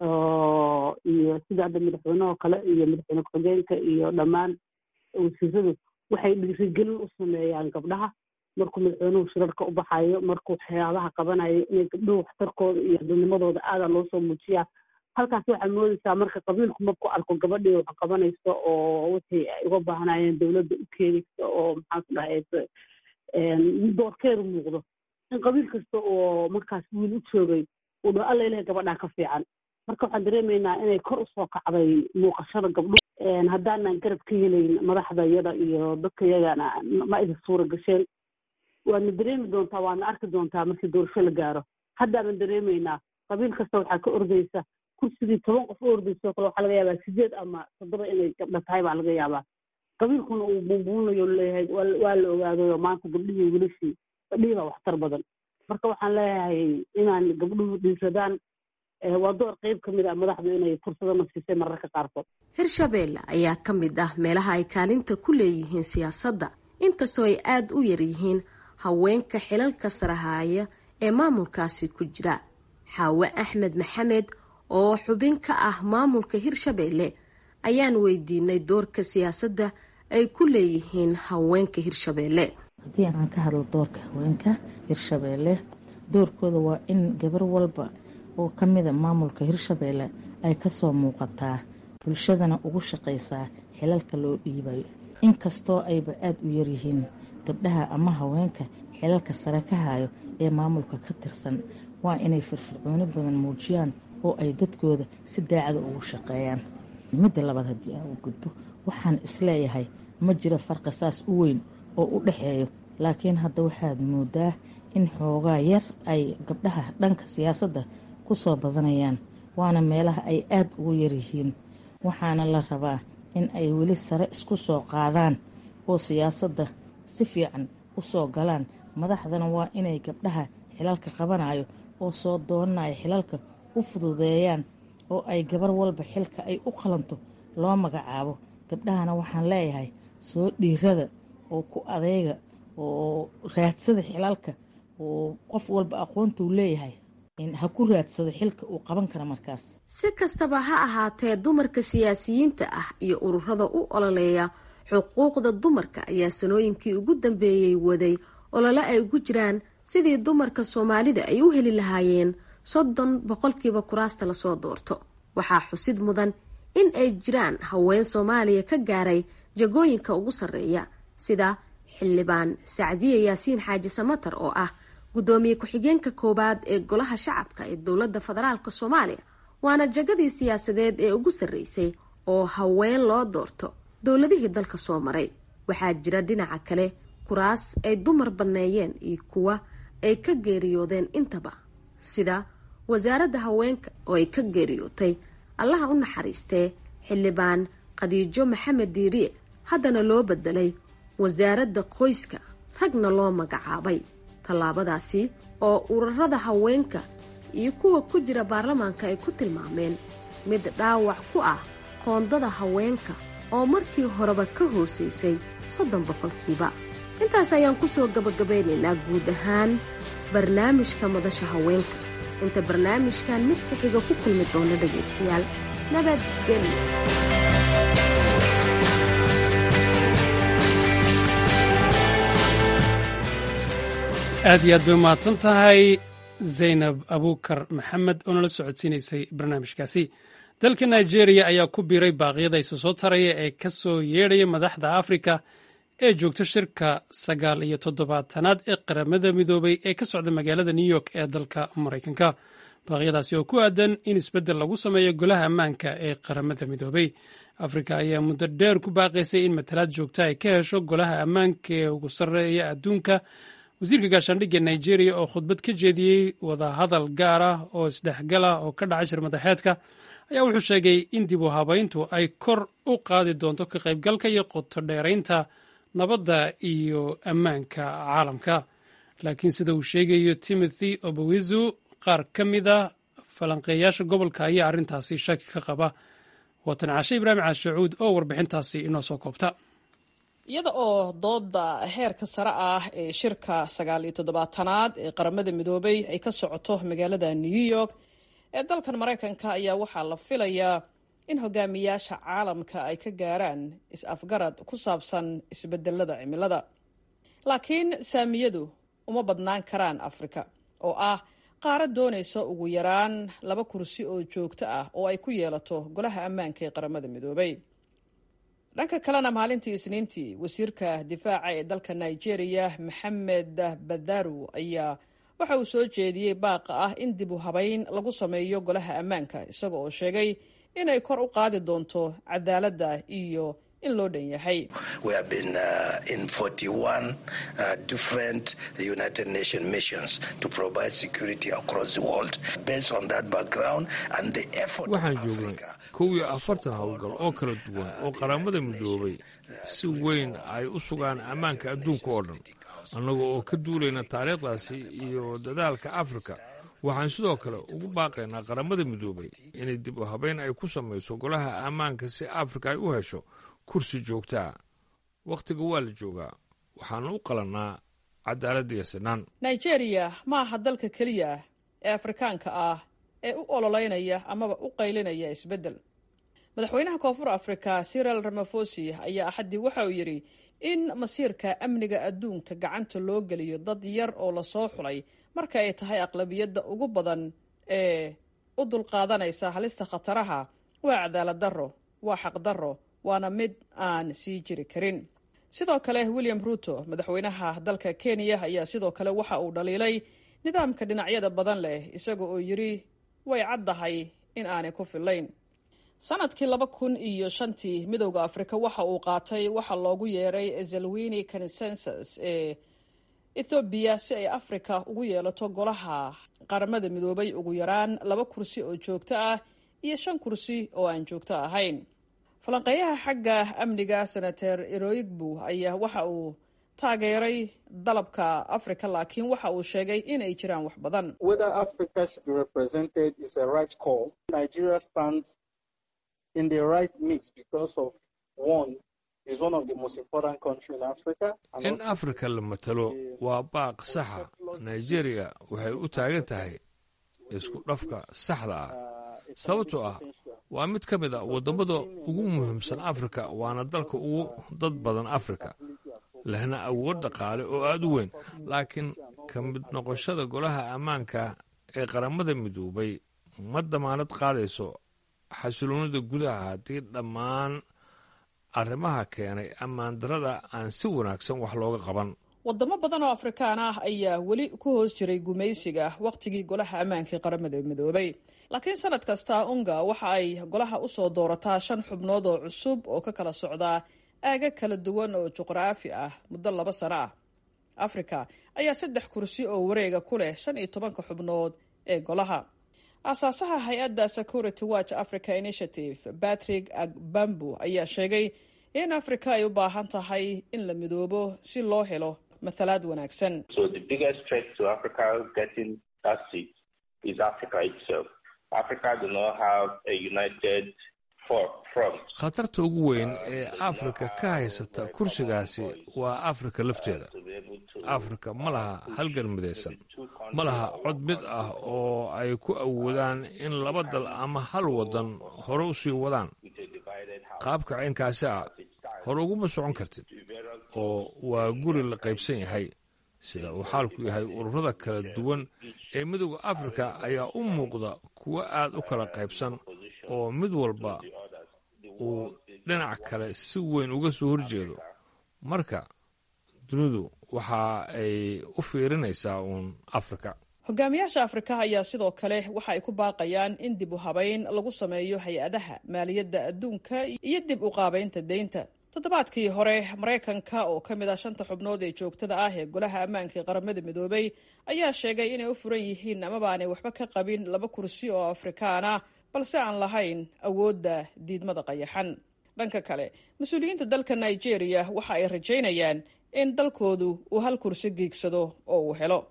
J: iyo sida hadda madaxweynehoo kale iyo madaxweyne ku-xigeenka iyo dhammaan wasiiradu waxay dhiirigelin u sameeyaan gabdhaha markuu madaxweynuhu shirarka u baxayo markuu waxyaabaha qabanayo inay gabdhuhu waxtarkooda iyo xubnimadooda aada loo soo muujiyaa. halkaas waxaad moodaysaa marka qabiilku marku arko gabadhii wax qabanayso oo wixii ay uga baahnayeen dowladda u keenaysa oo maxaan ku dhahay doorkeedu muuqdo in qabiil kasta oo markaas wiil u joogay uu dho alla ilahay gabadhaa ka fiican. marka waxaan dareemaynaa inay kor usoo kacday muuqashada gabdho. haddaanan garab ka helayn madaxda iyada iyo dadka iyagana ma isa suura gasheen. waadna dareemi doontaa waadna arki doontaa markii doorasho la gaaro. haddaanan dareemaynaa qabiil kasta waxaa ka ordaysa kursigii toban qof u ordayso kale waxaa laga yaabaa sideed ama toddoba inay gabdho tahay baa laga yaabaa. qabiilkuna uu buunbuunayo leeyahay waa la ogaadayo maanta gabdhihii wilashii gabdhihii baa waxtar badan. marka waxaan leeyahay inaan gabdhuhu dhiisadaan waa door qayb ka mid ah madaxdu inay fursado nafsisay mararka qaarkood.
H: hirshabeelle ayaa ka mid ah meelaha ay kaalinta ku leeyihiin siyaasadda inkastoo ay aada u yar yihiin haweenka xilalka sarahaya ee maamulkaasi ku jira. xaawe axmed maxamed oo xubin ka ah maamulka hirshabeelle ayaan weydiinay doorka siyaasadda ay ku leeyihiin haweenka hirshabeelle.
K: haddii aan ka hadlo doorka haweenka hirshabeelle doorkooda waa in gabar walba oo kamida maamulka hirshabeelle ay kasoo muuqataa bulshadana ugu shaqaysaa xilalka loo dhiibayo. Inkastoo ayba aad u yaryihiin gabdhaha ama haweenka xilalka sare ka hayo ee maamulka ka tirsan, waa inay firfircooni badan muujiyaan oo ay dadkooda si daacada ugu shaqeeyaan. Midda labaad, haddii aan u gudbo, waxaan isleeyahay ma jiro farqi saas u weyn oo u dhexeeyo, laakiin hadda waxaad moodaa in xoogaa yar ay gabdhaha dhanka siyaasadda ku soo badanayaan, waana meelaha ay aad ugu yaryihiin. Waxaana la rabaa in ay weli sare isku soo qaadaan oo siyaasadda si fiican u soo galaan. Madaxdana waa inay gabdhaha xilalka qabanayo oo soo doonanayo xilalka u fududeeyaan oo ay gabar walba xilka ay u qalanto loo magacaabo. Gabdhahana waxaan leeyahay soo dhiirada oo ku adeega oo raadsada xilalka oo qof walba aqoonta uu leeyahay in ha ku raadsado xilka uu qaban kara markaas.
H: Si kastaba ha ahaatee, dumarka siyaasiyiinta ah iyo ururada u ololeeya xuquuqda dumarka ayaa sanooyinkii ugu dambeeyey waday olole ay ugu jiraan sidii dumarka Soomaalida ay u heli lahaayeen soddon boqolkiiba kuraasta lasoo doorto. Waxaa xusid mudan in ay jiraan haween Soomaaliya ka gaaray jagooyinka ugu sarreeya sida xildhibaan Sacdiye Yaasiin Xaaji Samatar oo ah gudoomiye ku-xigeenka koobaad ee golaha shacabka ee dowladda federaalka Soomaaliya, waana jagadii siyaasadeed ee ugu sarreysay oo haween loo doorto dowladihii dalka soo maray. Waxaa jira dhinaca kale kuraas ay dumar banneeyeen iyo kuwa ay ka geeriyoodeen intaba, sida wasaaradda haweenka oo ay ka geeriyootay allaha u naxariistee xildhibaan Khadiijo Maxamed Diiriye, haddana loo bedelay wasaaradda qoyska, ragna loo magacaabay. Tallaabadaasi oo ururada haweenka iyo kuwa ku jira baarlamaanka ay ku tilmaameen mid dhaawac ku ah qoondada haweenka oo markii horeba ka hooseysay soddon boqolkiiba. Intaas ayaan ku soo gabagabeynaynaa guud ahaan barnaamijka madasha haweenka. Inta barnaamijkan mid ka xiga ku kulmi doona dhagaystayaal, nabadgelyo.
B: aad iyo aad bay umahadsan tahay zaynab abuukar maxamed oo nala socodsiinaysay barnaamijkaasi. dalka nigeria ayaa ku biiray baaqyada isa soo taraya ee ka soo yeedhaya madaxda afrika ee joogta shirka sagaal iyo toddobaatanaad ee qaramada midoobay ee ka socda magaalada new york ee dalka maraykanka. baaqyadaasi oo ku aadan in isbeddel lagu sameeyo golaha ammaanka ee qaramada midoobay. afrika ayaa muddo dheer ku baaqaysay in matalaad joogta ay ka hesho golaha ammaanka ee ugu sarreeya adduunka. wasiirka gaashaandhigga nigeria oo khudbad ka jeediyey wadahadal gaar ah oo isdhexgal ah oo ka dhacay shir madaxeedka ayaa wuxuu sheegay in dib u habayntu ay kor u qaadi doonto ka qaybgalka iyo qoto dheeraynta nabadda iyo ammaanka caalamka. laakiin sida uu sheegayo timothy obowizu, qaar ka mid a falanqeeyaasha gobolka ayaa arrintaasi shaki ka qaba. watan cashe ibraahim caashacuud oo warbixintaasi inoo soo koobta.
L: iyada oo dooda heerka sare ah ee shirka sagaal iyo toddobaatanaad ee qaramada midoobay ay ka socoto magaalada new york ee dalkan maraykanka, ayaa waxaa la filayaa in hogaamiyaasha caalamka ay ka gaaraan is-afgarad ku saabsan isbedelada cimilada. laakiin saamiyadu uma badnaan karaan afrika oo ah qaarad doonaysa ugu yaraan laba kursi oo joogto ah oo ay ku yeelato golaha ammaanka ee qaramada midoobay. dhanka kalena maalintii isniintii wasiirka difaaca ee dalka nigeria maxamed badaru ayaa waxa uu soo jeediyey baaqa ah in dib u habayn lagu sameeyo golaha ammaanka, isaga oo sheegay inay kor u qaadi doonto cadaaladda iyo in loo dhan yahay.
M: waxaan joognay kow iyo afartan howlgal oo kala duwan oo qaramada midoobay si weyn ay u sugaan ammaanka adduunka oo dhan. annaga oo ka duulayna taariikhdaasi iyo dadaalka afrika, waxaan sidoo kale ugu baaqaynaa qaramada midoobay inay dib u habayn ay ku samayso golaha ammaanka si afrika ay u hesho kursi joogtaa. wakhtiga waa la joogaa, waxaana u qalannaa cadaalad iyo sinaan.
L: nigeria ma aha dalka keliya ee afrikaanka ah ee u ololeynaya amaba u qaylinaya isbeddel. madaxweynaha koonfur afrika cyril ramaphosa ayaa axaddii waxa uu yidhi in masiirka amniga adduunka gacanta loo geliyo dad yar oo lasoo xulay marka ay tahay aqlabiyadda ugu badan ee u dulqaadanaysa halista khataraha waa cadaalad darro, waa xaq darro, waana mid aan sii jiri karin. sidoo kale william ruto madaxweynaha dalka kenya ayaa sidoo kale waxa uu dhaliilay nidaamka dhinacyada badan leh isaga oo yidhi way caddahay in aanay ku fillayn. sanadkii laba kun iyo shantii midowda afrika waxa uu qaatay waxa loogu yeeray zalwini consensus ee ethoobiya si ay afrika ugu yeelato golaha qaramada midoobay ugu yaraan laba kursi oo joogto ah iyo shan kursi oo aan joogto ahayn. falanqeeyaha xagga amniga senator eroigbu ayaa waxa uu taageeray dalabka afrika laakiin waxa uu sheegay inay jiraan wax badan.
N: in the right mix because of one is one of the most important countries in Africa.
M: In Africa la matalo waa baaq saxa. Nigeria waxay u taagan tahay isku dhafka saxda ah. Sababtoo ah waa mid ka mid ah wadamada ugu muhiimsan Afrika waana dalka ugu dad badan Afrika. Lehna awood dhaqaale oo aad u weyn laakiin ka mid noqoshada golaha ammaanka ee qaramada midoobay ma damaanad qaadayso xasiloonida gudaha haddii dhammaan arrimaha keenay ammaan darada aan si wanaagsan wax looga qaban.
L: wadamo badan oo afrikaan ah ayaa weli ku hoos jiray gumaysiga waqtigii golaha ammaanka ee qaramada midoobay laakiin sanad kasta unga waxa ay golaha u soo doorataa shan xubnood oo cusub oo ka kala socda aaga kala duwan oo juqraafi ah muddo laba sano ah. afrika ayaa saddex kursi oo wareega ku leh shan iyo tobanka xubnood ee golaha. aasaasaha hay-adda security watch africa initiative patrick agbambu ayaa sheegay in afrika ay u baahan tahay in la midoobo si loo helo mathalaad wanaagsan.
O: So the biggest threat to Africa getting that seat is Africa itself. Africa do not have a united front.
M: khatarta ugu weyn ee afrika ka haysata kursigaasi waa afrika lafteeda. afrika ma laha halgan midaysan ma laha cod mid ah oo ay ku awoodaan in laba dal ama hal wadan hore u sii wadaan. qaabka caynkaasi ah hore uguma socon kartid oo waa guri la qaybsan yahay sida uu xaalku yahay. ururada kala duwan ee midowda afrika ayaa u muuqda kuwo aad u kala qaybsan oo mid walba uu dhinac kale si weyn uga soo horjeedo. marka dunidu waxa ay u fiirinaysaa uun afrika.
L: hogaamiyaasha afrika ayaa sidoo kale waxa ay ku baaqayaan in dib u habayn lagu sameeyo hay-adaha maaliyadda adduunka iyo dib u qaabaynta deynta. toddobaadkii hore maraykanka oo ka mid ah shanta xubnood ee joogtada ah ee golaha ammaanka ee qaramada midoobay ayaa sheegay inay u furan yihiin amaba aanay waxba ka qabin laba kursi oo afrikaan ah balse aan lahayn awoodda diidmada qayaxan. dhanka kale mas-uuliyiinta dalka nigeria waxa ay rajaynayaan in dalkoodu uu hal kursi geegsado oo uu helo.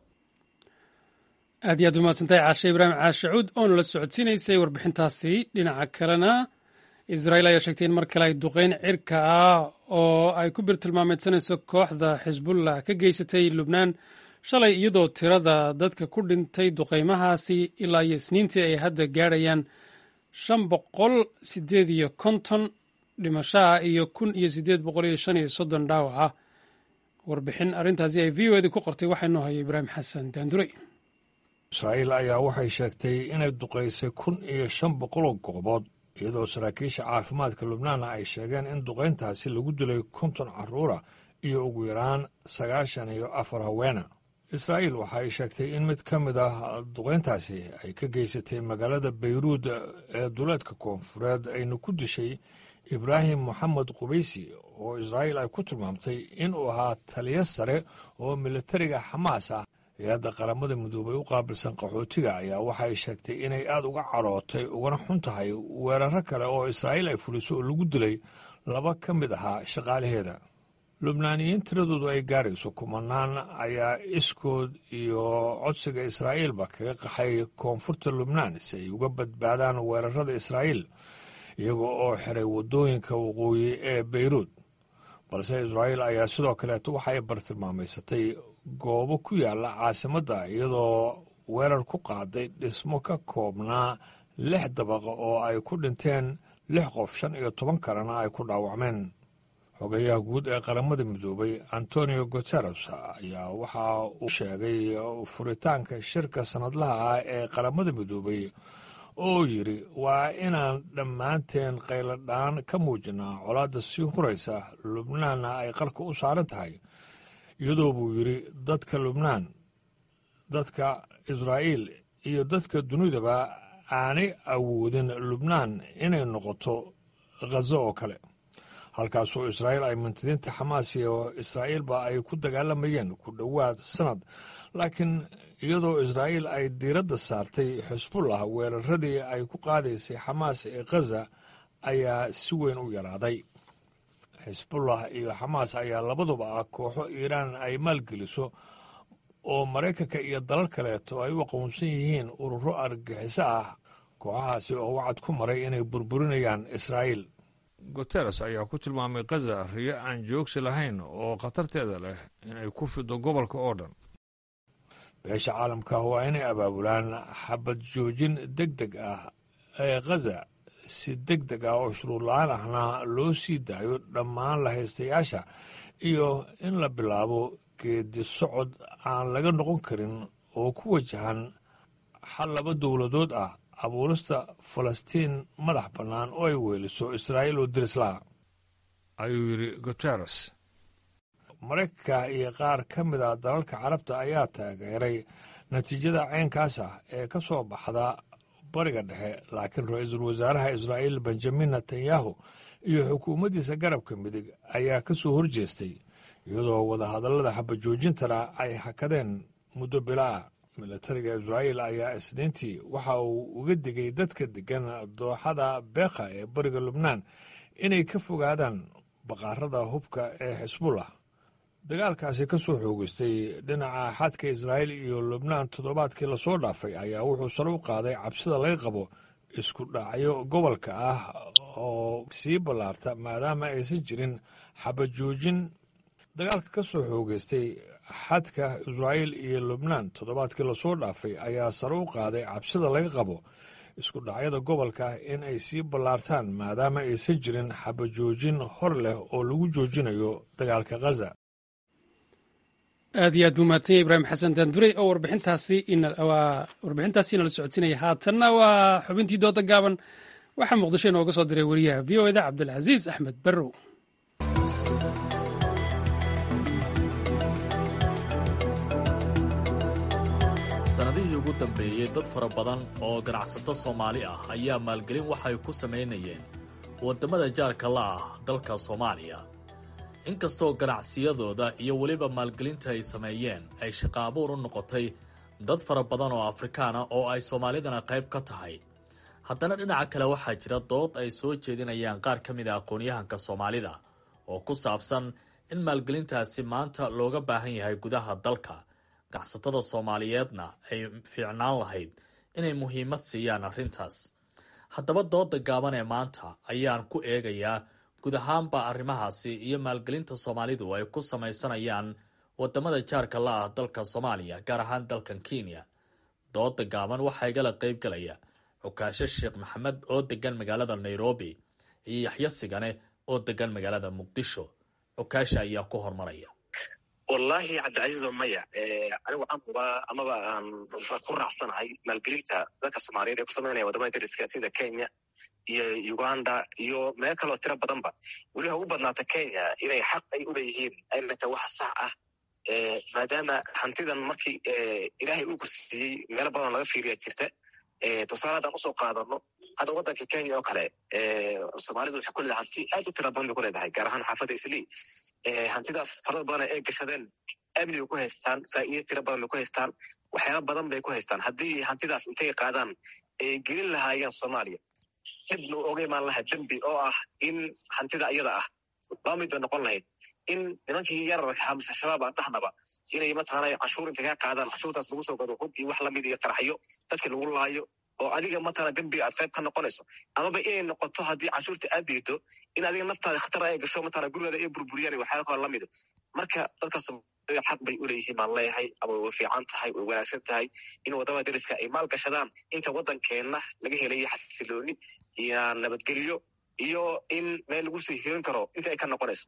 B: aad iyo aad umahadsantahay caashe ibraahim caashacuud oona la socodsiinaysay warbixintaasi. dhinaca kalena israa'iil ayaa sheegtay in mar kale ay duqeyn cirka ah oo ay ku birtilmaameedsanayso kooxda xisbullah ka geysatay lubnaan shalay iyadoo tirada dadka ku dhintay duqeymahaasi ilaa iyo isniintii ay hadda gaadhayaan shan boqol sideed iyo konton dhimashaha iyo kun iyo sideed boqol iyo shan iyo soddon dhaawaca. warbixin arrintaasi ay v o edi ku qortay waxaa inoo hayay ibraahim xasan daanduray.
M: israa'iil ayaa waxay sheegtay inay duqaysay kun iyo shan boqoloo goobood iyadoo saraakiisha caafimaadka lubnaanna ay sheegeen in duqayntaasi lagu dilay konton carruura iyo ugu yaraan sagaashan iyo afar haweena. israa'iil waxa ay sheegtay in mid ka mid ah duqayntaasi ay ka geysatay magaalada bayruud ee duleedka koonfureed ayna ku dishay ibraahim moxamed qubaysi oo israa'iil ay ku tilmaamtay inuu ahaa taliyo sare oo militariga xamaas ah. hay-adda qaramada midoobay u qaabilsan qaxootiga ayaa waxay sheegtay inay aad uga carootay ugana xun tahay weeraro kale oo israa'iil ay fuliso oo lagu dilay laba ka mid ahaa shaqaalaheeda. lubnaaniyiin tiradoodu ay gaarayso kumanaan ayaa iskood iyo codsiga israa'iilba kaga qaxay koonfurta lubnaan si ay uga badbaadaan weerarada israa'iil iyaga oo xiray waddooyinka waqooyi ee bayruud. balse israa'iil ayaa sidoo kaleeto waxa ay bartilmaamaysatay goobo ku yaalla caasimadda iyadoo weerar ku qaaday dhismo ka koobnaa lix dabaqa oo ay ku dhinteen lix qof shan iyo toban kalena ay ku dhaawacmeen. xogayaha guud ee qaramada midoobay antonio guteres ayaa waxa uu sheegay furitaanka shirka sannadlaha ah ee qaramada midoobay oo yidhi waa inaan dhammaanteen qayladhaan ka muujinaa colaadda sii huraysa lubnaanna ay qarka u saaran tahay iyadoo buu yidhi dadka lubnaan dadka israa'iil iyo dadka dunidaba aanay awoodin lubnaan inay noqoto khazo oo kale halkaasoo israa'iil ay mintidiinta xamaas iyo israa'iilba ay ku dagaalamayeen ku dhowaad sannad laakiin iyadoo israa'iil ay diiradda saartay xisbullah weeraradii ay ku qaadaysay xamaas ee khaza ayaa si weyn u yaraaday xisbullah iyo xamaas ayaa labaduba ah kooxo iiraan ay maalgeliso oo maraykanka iyo dalal kaleeto ay u aqoonsan yihiin ururo argagixiso ah kooxahaasi oo wacad ku maray inay burburinayaan israa'iil guteres ayaa ku tilmaamay khaza riyo aan joogsi lahayn oo khatarteeda leh inay ku fido gobolka oo dhan beesha caalamka waa inay abaabulaan xabad joojin deg deg ah ee khaza si deg deg ah oo shuruud la-aan ahna loo sii daayo dhammaan lahaystayaasha iyo in la bilaabo geedi socod aan laga noqon karin oo ku wajahan xal laba dowladood ah abuurista falastiin madax bannaan oo ay weeliso israa'iil oo dirislaha ayuu yidhi guteres maraykanka iyo qaar ka mid a dalalka carabta ayaa taageeray natiijada caynkaas ah ee ka soo baxda bariga dhexe laakiin ra-iisul wasaaraha israa'iil benjamin netanyahu iyo xukuumaddiisa garabka midig ayaa ka soo horjeestay iyadoo wadahadallada xabajoojintana ay hakadeen muddo bilaa milatariga israa'iil ayaa isniintii waxa uu uga digay dadka deggan dooxada beekha ee bariga lubnaan inay ka fogaadaan baqaarada hubka ee xisbullah dagaalkaasi ka soo xoogeystay dhinaca xadka israa'iil iyo lubnaan toddobaadkii lasoo dhaafay ayaa wuxuu sare u qaaday cabsida laga qabo isku dhacyo gobolka ah oo sii ballaarta maadaama aysan jirin xabajoojin dagaalka ka soo xoogeystay xadka israa'iil iyo lubnaan toddobaadkii lasoo dhaafay ayaa sare u qaaday cabsida laga qabo isku dhacyada gobolka in ay sii ballaartaan maadaama aysan jirin xabajoojin hor leh oo lagu joojinayo dagaalka khaza
B: aad iyo aad buu mahadsanya ibraahim xasan daandurey oo warbixintaasi warbixintaasi inala socodsiinaya haatanna waa xubintii dooda gaaban waxaa muqdisho inooga soo diray wariyaha v o eda cabdilcasiis axmed barrow
P: sanadihii ugu dambeeyey dad fara badan oo ganacsato soomaali ah ayaa maalgelin waxay ku samaynayeen waddamada jaarka la ah dalka soomaaliya inkastoo ganacsiyadooda iyo weliba maalgelinta ay sameeyeen ay shaqo abuur u noqotay dad fara badan oo afrikaana oo ay soomaalidana qayb ka tahay haddana dhinaca kale waxaa jira dood ay soo jeedinayaan qaar ka mid a aqoon-yahanka soomaalida oo ku saabsan in maalgelintaasi maanta looga baahan yahay gudaha dalka ganacsatada soomaaliyeedna ay fiicnaan lahayd inay muhiimad siiyaan arrintaas haddaba dooda gaaban ee maanta ayaan ku eegayaa guud ahaanba arrimahaasi iyo maalgelinta soomaalidu ay ku samaysanayaan waddamada jaarka la ah dalka soomaaliya gaar ahaan dalkan kenya dooda gaaban waxaa igala qayb galaya cukaasho sheekh maxamed oo degan magaalada nairobi iyo yaxyo sigane oo degan magaalada muqdisho cukaasha ayaa ku hormaraya
Q: wallaahi cabdicasiizo maya anigu waxaan hubaa amaba aan ku raacsanahay maalgelinta dadka soomaaliyeed ee ku samaynaya wadamada dariska sida kenya iyo uganda iyo meel kaloo tiro badanba weliha ugu badnaata kenya inay xaq ay u leeyihiin ayna ta wax sax ah maadaama hantidan markii ilaahay uu ku siiyey meelo badan laga fiiriya jirta tusaale haddaan usoo qaadano hadda waddanka kenya oo kale soomaalidu waxay ku leedahay hanti aad u tira badan bay ku leedahay gaar ahaan xaafadda islii hantidaas farada badan ay gashadeen amni bay ku haystaan faa'iido tira badan bay ku haystaan waxyaala badan bay ku haystaan haddii hantidaas intay qaadaan ay gelin lahaayeen soomaaliya dhibna oga imaan lahayd dembi oo ah in hantida iyada ah laba mid bay noqon lahayd in nimankii yararka shabaab aan dhahnaba inay mataqaanay cashuur intay kaa qaadaan cashuurtaas lagu soo gado hub iyo wax lamid iyo qaraxyo dadka lagu laayo oo adiga mataqana dembiga aad qayb ka noqonayso amaba inay noqoto haddii cashuurta aad diido in adiga naftaada khatar ay gasho mataqana gurigaada ay burburiyaan waxyaala kaloo lamida marka dadka soomaalida xaq bay u leeyihiin baan leeyahay ama way fiican tahay way wanaagsan tahay in wadamada dariska ay maal gashadaan inta waddankeenna laga helayo xasilooni iyo nabadgelyo iyo in meel lagu sii hirin karo inta ay ka noqonayso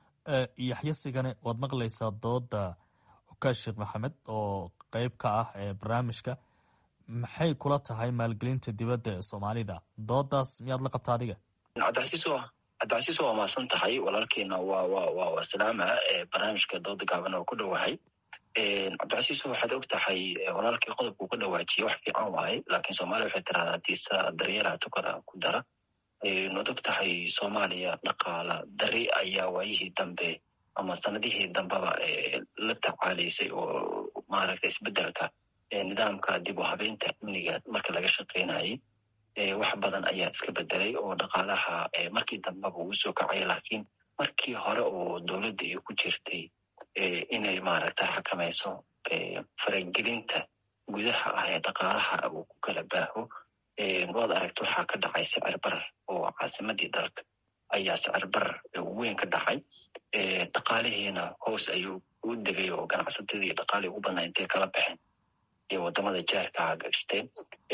P: yaxyo sigane waad maqlaysaa dooda cukaash sheekh maxamed oo qayb ka ah ee barnaamijka maxay kula tahay maalgelinta dibadda ee soomaalida? doodaas miyaad la qabta adiga?
R: cabdicasiis waa cabdicasiis waa mahadsan tahay walaalkeena waa waa waa waa salaama barnaamijka dooda gaaban oo ku dhowahay. cabdicasiis waxaad og tahay walaalkii qodobkuu ka dhawaajiyay wax fiican waaye, laakiin soomaaliya waxay tiraahdaa hadiisa daryeelaha tukada ku dara. waad og tahay soomaaliya dhaqaala dari ayaa waayihii dambe ama sanadihii dambeba la tacaalaysay oo maaragta isbedelka nidaamka dib u habeynta amniga marka laga shaqeynayay. wax badan ayaa iska bedelay oo dhaqaalaha markii dambeba uu soo kacay, laakiin markii hore oo dowladda ay ku jirtay inay maaragta xakamayso faragelinta gudaha ah ee dhaqaalaha uu ku kala baaho. waad aragta waxaa ka dhacay sicir barar oo caasimadii dalka ayaa sicir barar weyn ka dhacay. dhaqaalihiina hoos ayuu u degay oo ganacsatadii dhaqaali ugu badnaa intay kala baxeen ee wadamada jaarka hagaajisteen.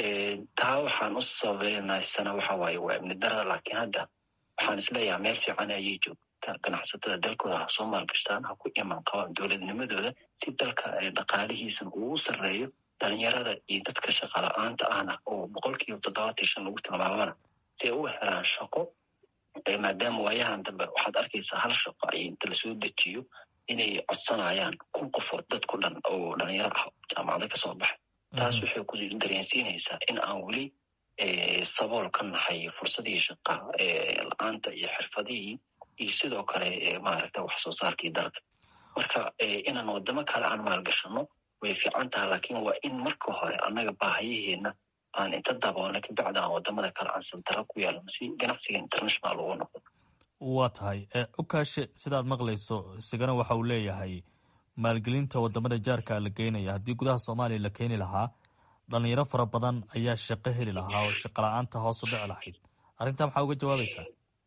R: taa waxaan u sabaynaysana waxa waaye waa amni darada, laakiin hadda waxaan isleeyahay meel fiican ayay joogta. ganacsatada dalkooda ha soo maalgashtaan, ha ku iman qabaan dowladnimadooda si dalka dhaqaalihiisana uu u sarreeyo. dhalinyarada iyo dadka shaqa la-aanta ahna oo boqolkiiba toddobaatan shan lagu tilmaamana si ay u helaan shaqo, maadaama waayahan dambe waxaad arkaysaa hal shaqo ay inta lasoo dejiyo inay codsanayaan kun qofood dad ku dhan oo dhalinyaro ah jaamacada kasoo baxay. taas waxay ku dareensiinaysaa in aan weli sabool ka nahay fursadihii shaqa la-aanta iyo xirfadihii iyo sidoo kale maaragta wax soo saarkii dalka. marka inaan wadamo kale aan maalgashano way fiican taha, laakiin waa in marka hore annaga baahayaheena aan inta daboolna kabacdi aan wadamada kale aan santaro ku yeelano si ganacsiga international ugu noqdo.
P: waa tahay ukaashe, sidaad maqlayso isagana waxa uu leeyahay maalgelinta wadamada jaarka la geynaya. haddii gudaha soomaaliya la keeni lahaa dhalinyaro fara badan ayaa shaqo heli lahaa oo shaqo la-aanta hoos u dhici lahayd. arrintaa maxaa uga jawaabaysaa?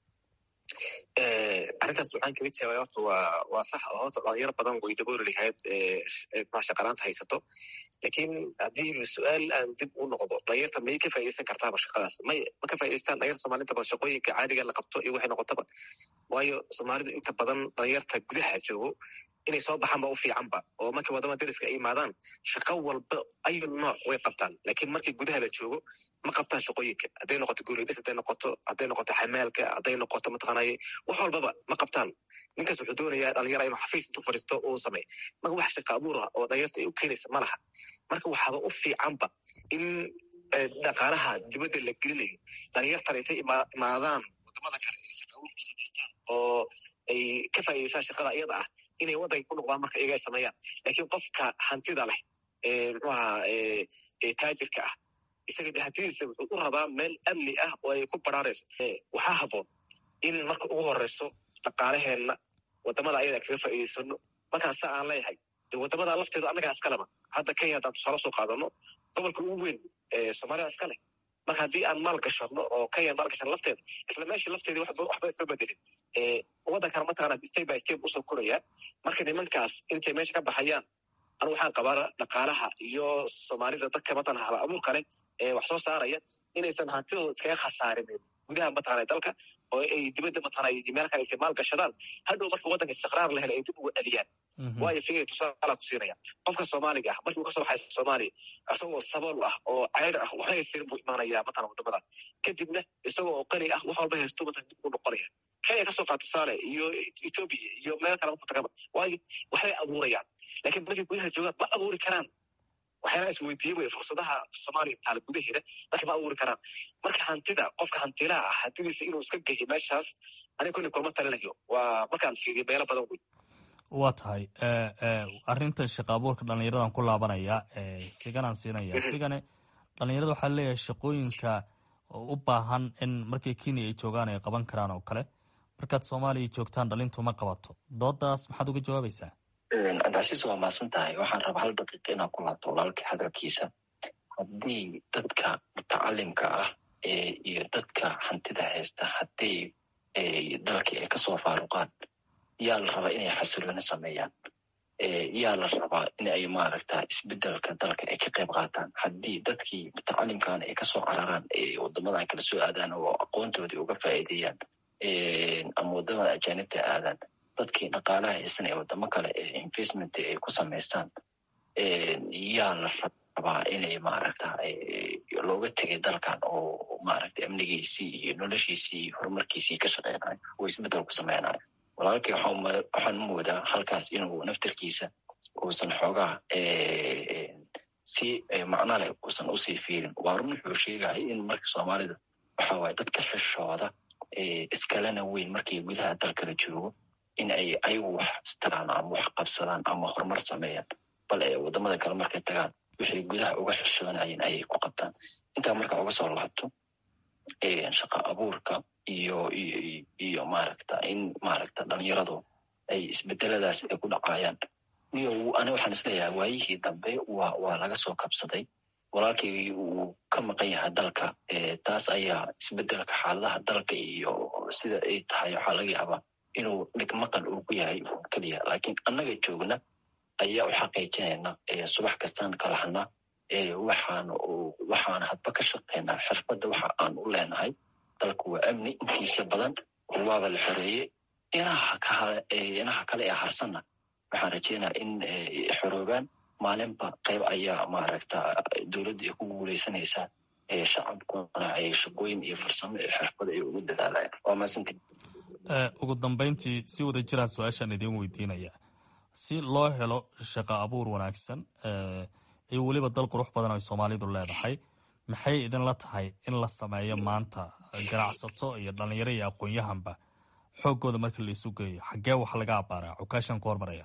Q: arrintaas waxaan kaga jawaabay horta waa waa sax oo horta dhalinyaro badan way dabooli lahayd shaqalaanta haysato. laakiin haddii su-aal aan dib u noqdo, dhalinyarta may ka faaidaysan kartaaba shaqadaas? may ma ka faa'idaystaan dhalinyarta soomaalida ba shaqooyinka caadiga la qabto iyo waxay noqotaba. waayo soomaalida inta badan dhalinyarta gudaha joogo inay soo baxaan ba u fiicanba, oo markii wadamada dariska ay imaadaan shaqo walba ayu nooc way qabtaan. laakiin markii gudaha la joogo ma qabtaan shaqooyinka, hadday noqoto guuridhis, hadday noqoto hadday noqoto xamaalka, hadday noqoto mataqaanay wax walbaba ma qabtaan. ninkaas wuxuu doonayaa dhalinyara inuu xafiis intu fadhiisto uu sameey. marka wax shaqa abuur ah oo dhalinyarta ay u keenaysa ma laha. marka waxaaba u fiicanba in dhaqaalaha dibadda la gelinayo dhalinyartan intay imaadaan wadamada kale ay shaqa abuur ku samaystaan oo ay ka faa'iidaystaan shaqada iyada ah inay waddanka ku noqdaan marka iyaga ay sameeyaan. laakiin qofka hantida leh muxuu ahaa taajirka ah, isaga de hantidiisa wuxuu u rabaa meel amni ah oo ay ku baraarayso. waxaa haboon in marka ugu horeyso dhaqaalaheenna wadamada ayada kaga faa'iidaysano. markaan sa aan leeyahay de wadamada lafteedu annagaa iskaleba. hadda kenya haddaan tusaale soo qaadano, gobolka ugu weyn soomaalida iskale. marka haddii aan maal gashano oo kenya maal gashano lafteeda, isla meeshii lafteedi waxba isma bedelin. waddankana mataqaana step by step usoo koraya. marka nimankaas intay meesha ka baxayaan, anu waxaan qabaa dhaqaalaha iyo soomaalida dadka mataqana hala abuurka leh ee wax soo saaraya inaysan hantidooda iskaga khasaarinin gudaha mataqana dalka, oo ay dibadda mataqana meel kale intay maal gashadaan, hadhow marka waddanka istiqraar la helo ay dib ugu celiyaan. waayo fikir tusaala ku siinaya qofka soomaaliga ah markii uu kasoo baxay soomaaliya isagoo sabool ah oo ceyr ah waxba haystirin buu imaanayaa mataqana wadamada. kadibna isagoo oo qani ah wax walba haysto mataqana dib u noqonaya. kenya kasoo qaad tusaale iyo ethiopia iyo meel kale mataqana, waayo waxbay abuurayaan. laakiin markay gudaha joogaan ma abuuri karaan. waxyaala is weydiiyey wey fursadaha soomaaliya taala gudaheeda marka ma abuuri karaan. marka hantida qofka hantilaha ah hantidiisa inuu iska gehiyo meeshaas aniga kulli kulma talinayo. waa markaan fiiriyo meelo badan wey.
P: waa tahay arrintan shaqa abuurka dhalinyaradan ku laabanaya siganaan siinaya. sigane dhalinyarada waxaa leeyahay shaqooyinka u baahan in markay kenya ay joogaan ay qaban karaan oo kale, markaad soomaaliya joogtaan dhalintu ma qabato. doodaas maxaad uga jawaabaysaa?
R: cabdicasiis waa maasan tahay. waxaan rabaa hal daqiiqa inaan ku laabto walaalkii hadalkiisa. haddii dadka mutacalimka ah iyo dadka hantida haysta haddii dalkii ay kasoo faaruqaan, yaa la rabaa inay xasilooni sameeyaan, yaa la rabaa in ay maaragta isbedelka dalka ay ka qayb qaataan. haddii dadkii mutacalimkaana ay kasoo cararaan wadamadan kala soo aadaan oo aqoontoodii uga faa'iideeyaan ama wadamada ajaanibta aadaan, dadkii dhaqaalaha haysan ee wadamo kale investment ay ku samaystaan, yaa la rabaa inay maaragta looga tegay dalkan oo maaragta amnigiisii iyo noloshiisii iyo horumarkiisii ka shaqeynayo oo isbeddel ku sameynayo. walaalkii waxaan u moodaa halkaas inuu naftarkiisa uusan xoogaa si macno leh uusan usii fiirin. waa run wuxuu sheegaya in marka soomaalida waxa waaye dadka xishooda iskalena weyn markay gudaha dalkala joogo in ay ayagu wax istaraan ama wax qabsadaan ama horumar sameeyaan, bal ee wadamada kale markay tagaan waxay gudaha uga xishoonayeen ayay ku qabtaan. intaa marka uga soo laabto shaqa abuurka iyo iyo iyo maaragta in maaragta dhalinyaradu ay isbedeladaas ay ku dhacayaan. niyo aniga waxaan isleeyahay waayihii dambe waa waa laga soo kabsaday. walaalkii uu ka maqan yahay dalka taas ayaa isbedelka xaaladaha dalka iyo sida ay tahay waxaa laga yaabaa inuu dhigmaqan uu ku yahay keliya, laakiin annaga joogna ayaa u xaqiijinayna subax kastaan kalahana waxaan waxaan hadba ka shaqeynaa xirfadda waxa aan u leenahay. dalku waa amni intiisa badan waaba la xoreeyey. inaha inaha kale ee harsanna waxaan rajeynaa in xoroobaan maalinba qayb ayaa maaragta dowladda ay ku guuleysanaysaa shacabkuna ay shaqooyin iyo farsamo iyo xirfad ay ugu dadaalayaan. waa mahadsantii.
S: ugu dambeyntii si wada jiraan su-aashaan idiin weydiinaya, si loo helo shaqo abuur wanaagsan iyo weliba dal qurux badan ay soomaalidu leedahay, maxay idinla tahay in la sameeyo maanta? ganacsato iyo dhalinyaro iyo aqoon-yahanba xooggooda marka la isu geeyo xaggee wax laga abaaraa? cukaashan ku hormaraya.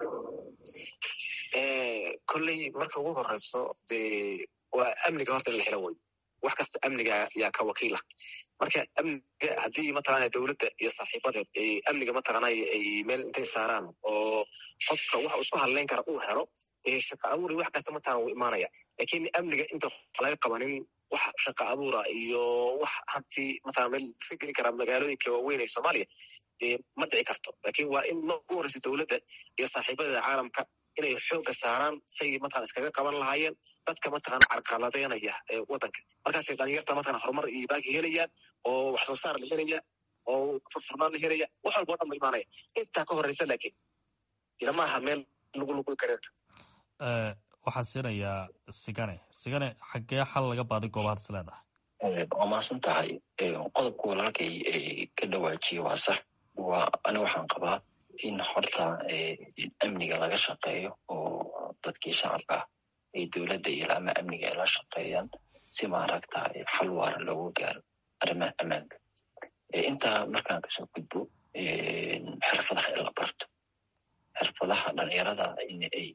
Q: kolley marka ugu horeyso dee waa amniga horta in la helo way. wax kasta amniga yaa ka wakiila. marka amniga haddii mataqaana dowladda iyo saaxiibadeed ay amniga mataqaana ay meel intay saaraan oo qofka waxa isku hadleyn kara uu helo ee shaqa abuur wax kasta mataqaana uu imaanaya. laakiin amniga inta laga qabanin wax shaqa abuura iyo wax hanti mataqaana meel iska geli kara magaalooyinka waaweyn ee Soomaaliya ma dhici karto. laakiin waa in loo horeyso dowladda iyo saaxiibada caalamka inay xooga saaraan say mataqaana iskaga qaban lahaayeen dadka mataqaana carqaladeynaya ee wadanka. markaasay dhalinyarta mataqaana horumar iyo baagi helayaan oo wax soo saar la helaya oo furfurnaan la helaya wax walba oo dhan ma imaanaya. intaa ka horeysa laakiin ilama aha meel lagu lugu kareerta.
S: waxaan siinayaa sigane sigane xaggee xal laga baaday goobahaad is leedahay?
R: waa mahadsan tahay. qodobka walaalkay ka dhawaajiye waa sax. waa aniga waxaan qabaa in horta amniga laga shaqeeyo oo dadkii shacabka ah ay dowladda iyo ama amniga ay la shaqeeyaan si maaragta xal waara loogu gaaro arrimaha ammaanka. intaa markaan kasoo gudbo xirfadaha in la barto. xirfadaha dhalinyarada in ay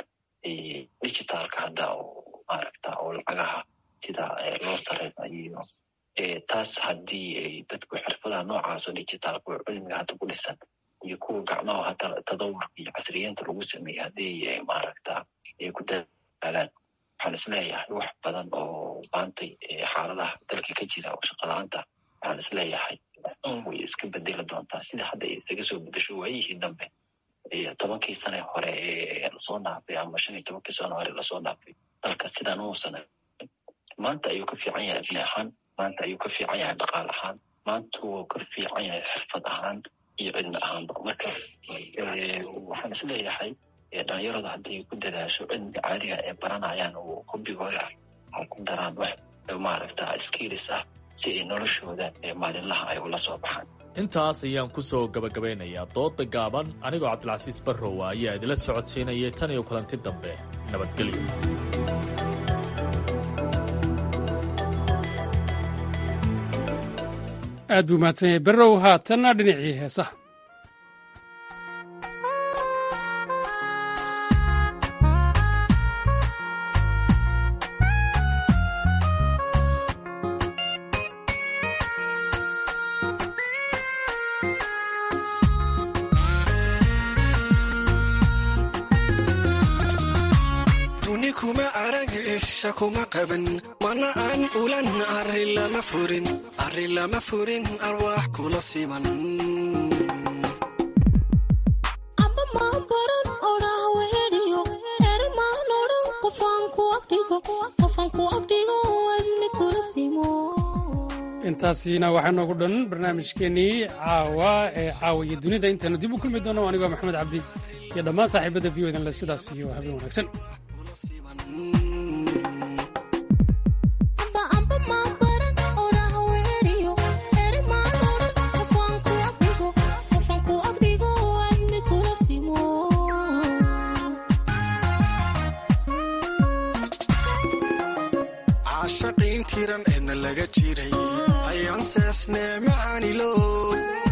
R: digitaalka hadda oo maaragta oo lacagaha sida loo sareynayo taas haddii ay dadku xirfadaha noocaas oo digitaalka oo cilmiga hadda ku dhisan iyo kuwa gacmaha hata tadawurka iyo casriyeenta lagu sameeyey haddii maaragta ay ku dadaalaan waxaan isleeyahay wax badan oo maantay xaaladaha dalka ka jira oo shaqala-aanta waxaan isleeyahay way iska bedeli doontaa sida hadda ay isaga soo bedesho waayihii dambe iyo tobankii sane hore ee lasoo dhaafay ama shan iyo tobankii sane hore lasoo dhaafay dalka sidaan uusan maanta ayuu ka fiican yahay ibni ahaan, maanta ayuu ka fiican yahay dhaqaal ahaan, maanta wuu ka fiican yahay xirfad ahaan iyo cilmi ahaanba. marka waxaan isleeyahay dhalinyaradu hadday ku dadaasho cilmiga caadiga ee baranayaan oo hobigooda ha ku daraan wax maaragta skills ah si ay noloshooda maalinlaha ay ula soo baxaan.
P: intaas ayaan ku soo gabagabeynayaa dooda gaaban. anigoo cabdilcasiis barrowa ayaa idila socodsiinayay tan iyo kulanti dambe. nabadgelyo.
B: aad buu mahadsan yahay barrow. haatanna dhinacii heesaha.
T: kuma qaban mana aan ulan arri lama furin arri lama furin arwaax kula siman
U: amba ma baran oraa weeriyo ermaan oran qofaan ku abdigo qofaan ku abdigo wadni kula simo
B: intaasina waxaa noogu dhan barnaamijkeenii caawa ee caawa iyo dunida intaanu dib u kulmi doono anigoo maxamed cabdi iyo dhammaan saaxiibada v o dan le sidaas iyo habeen wanaagsan.
T: caashaqiin tiran eedna laga jiray ayaan seesnee macaanilo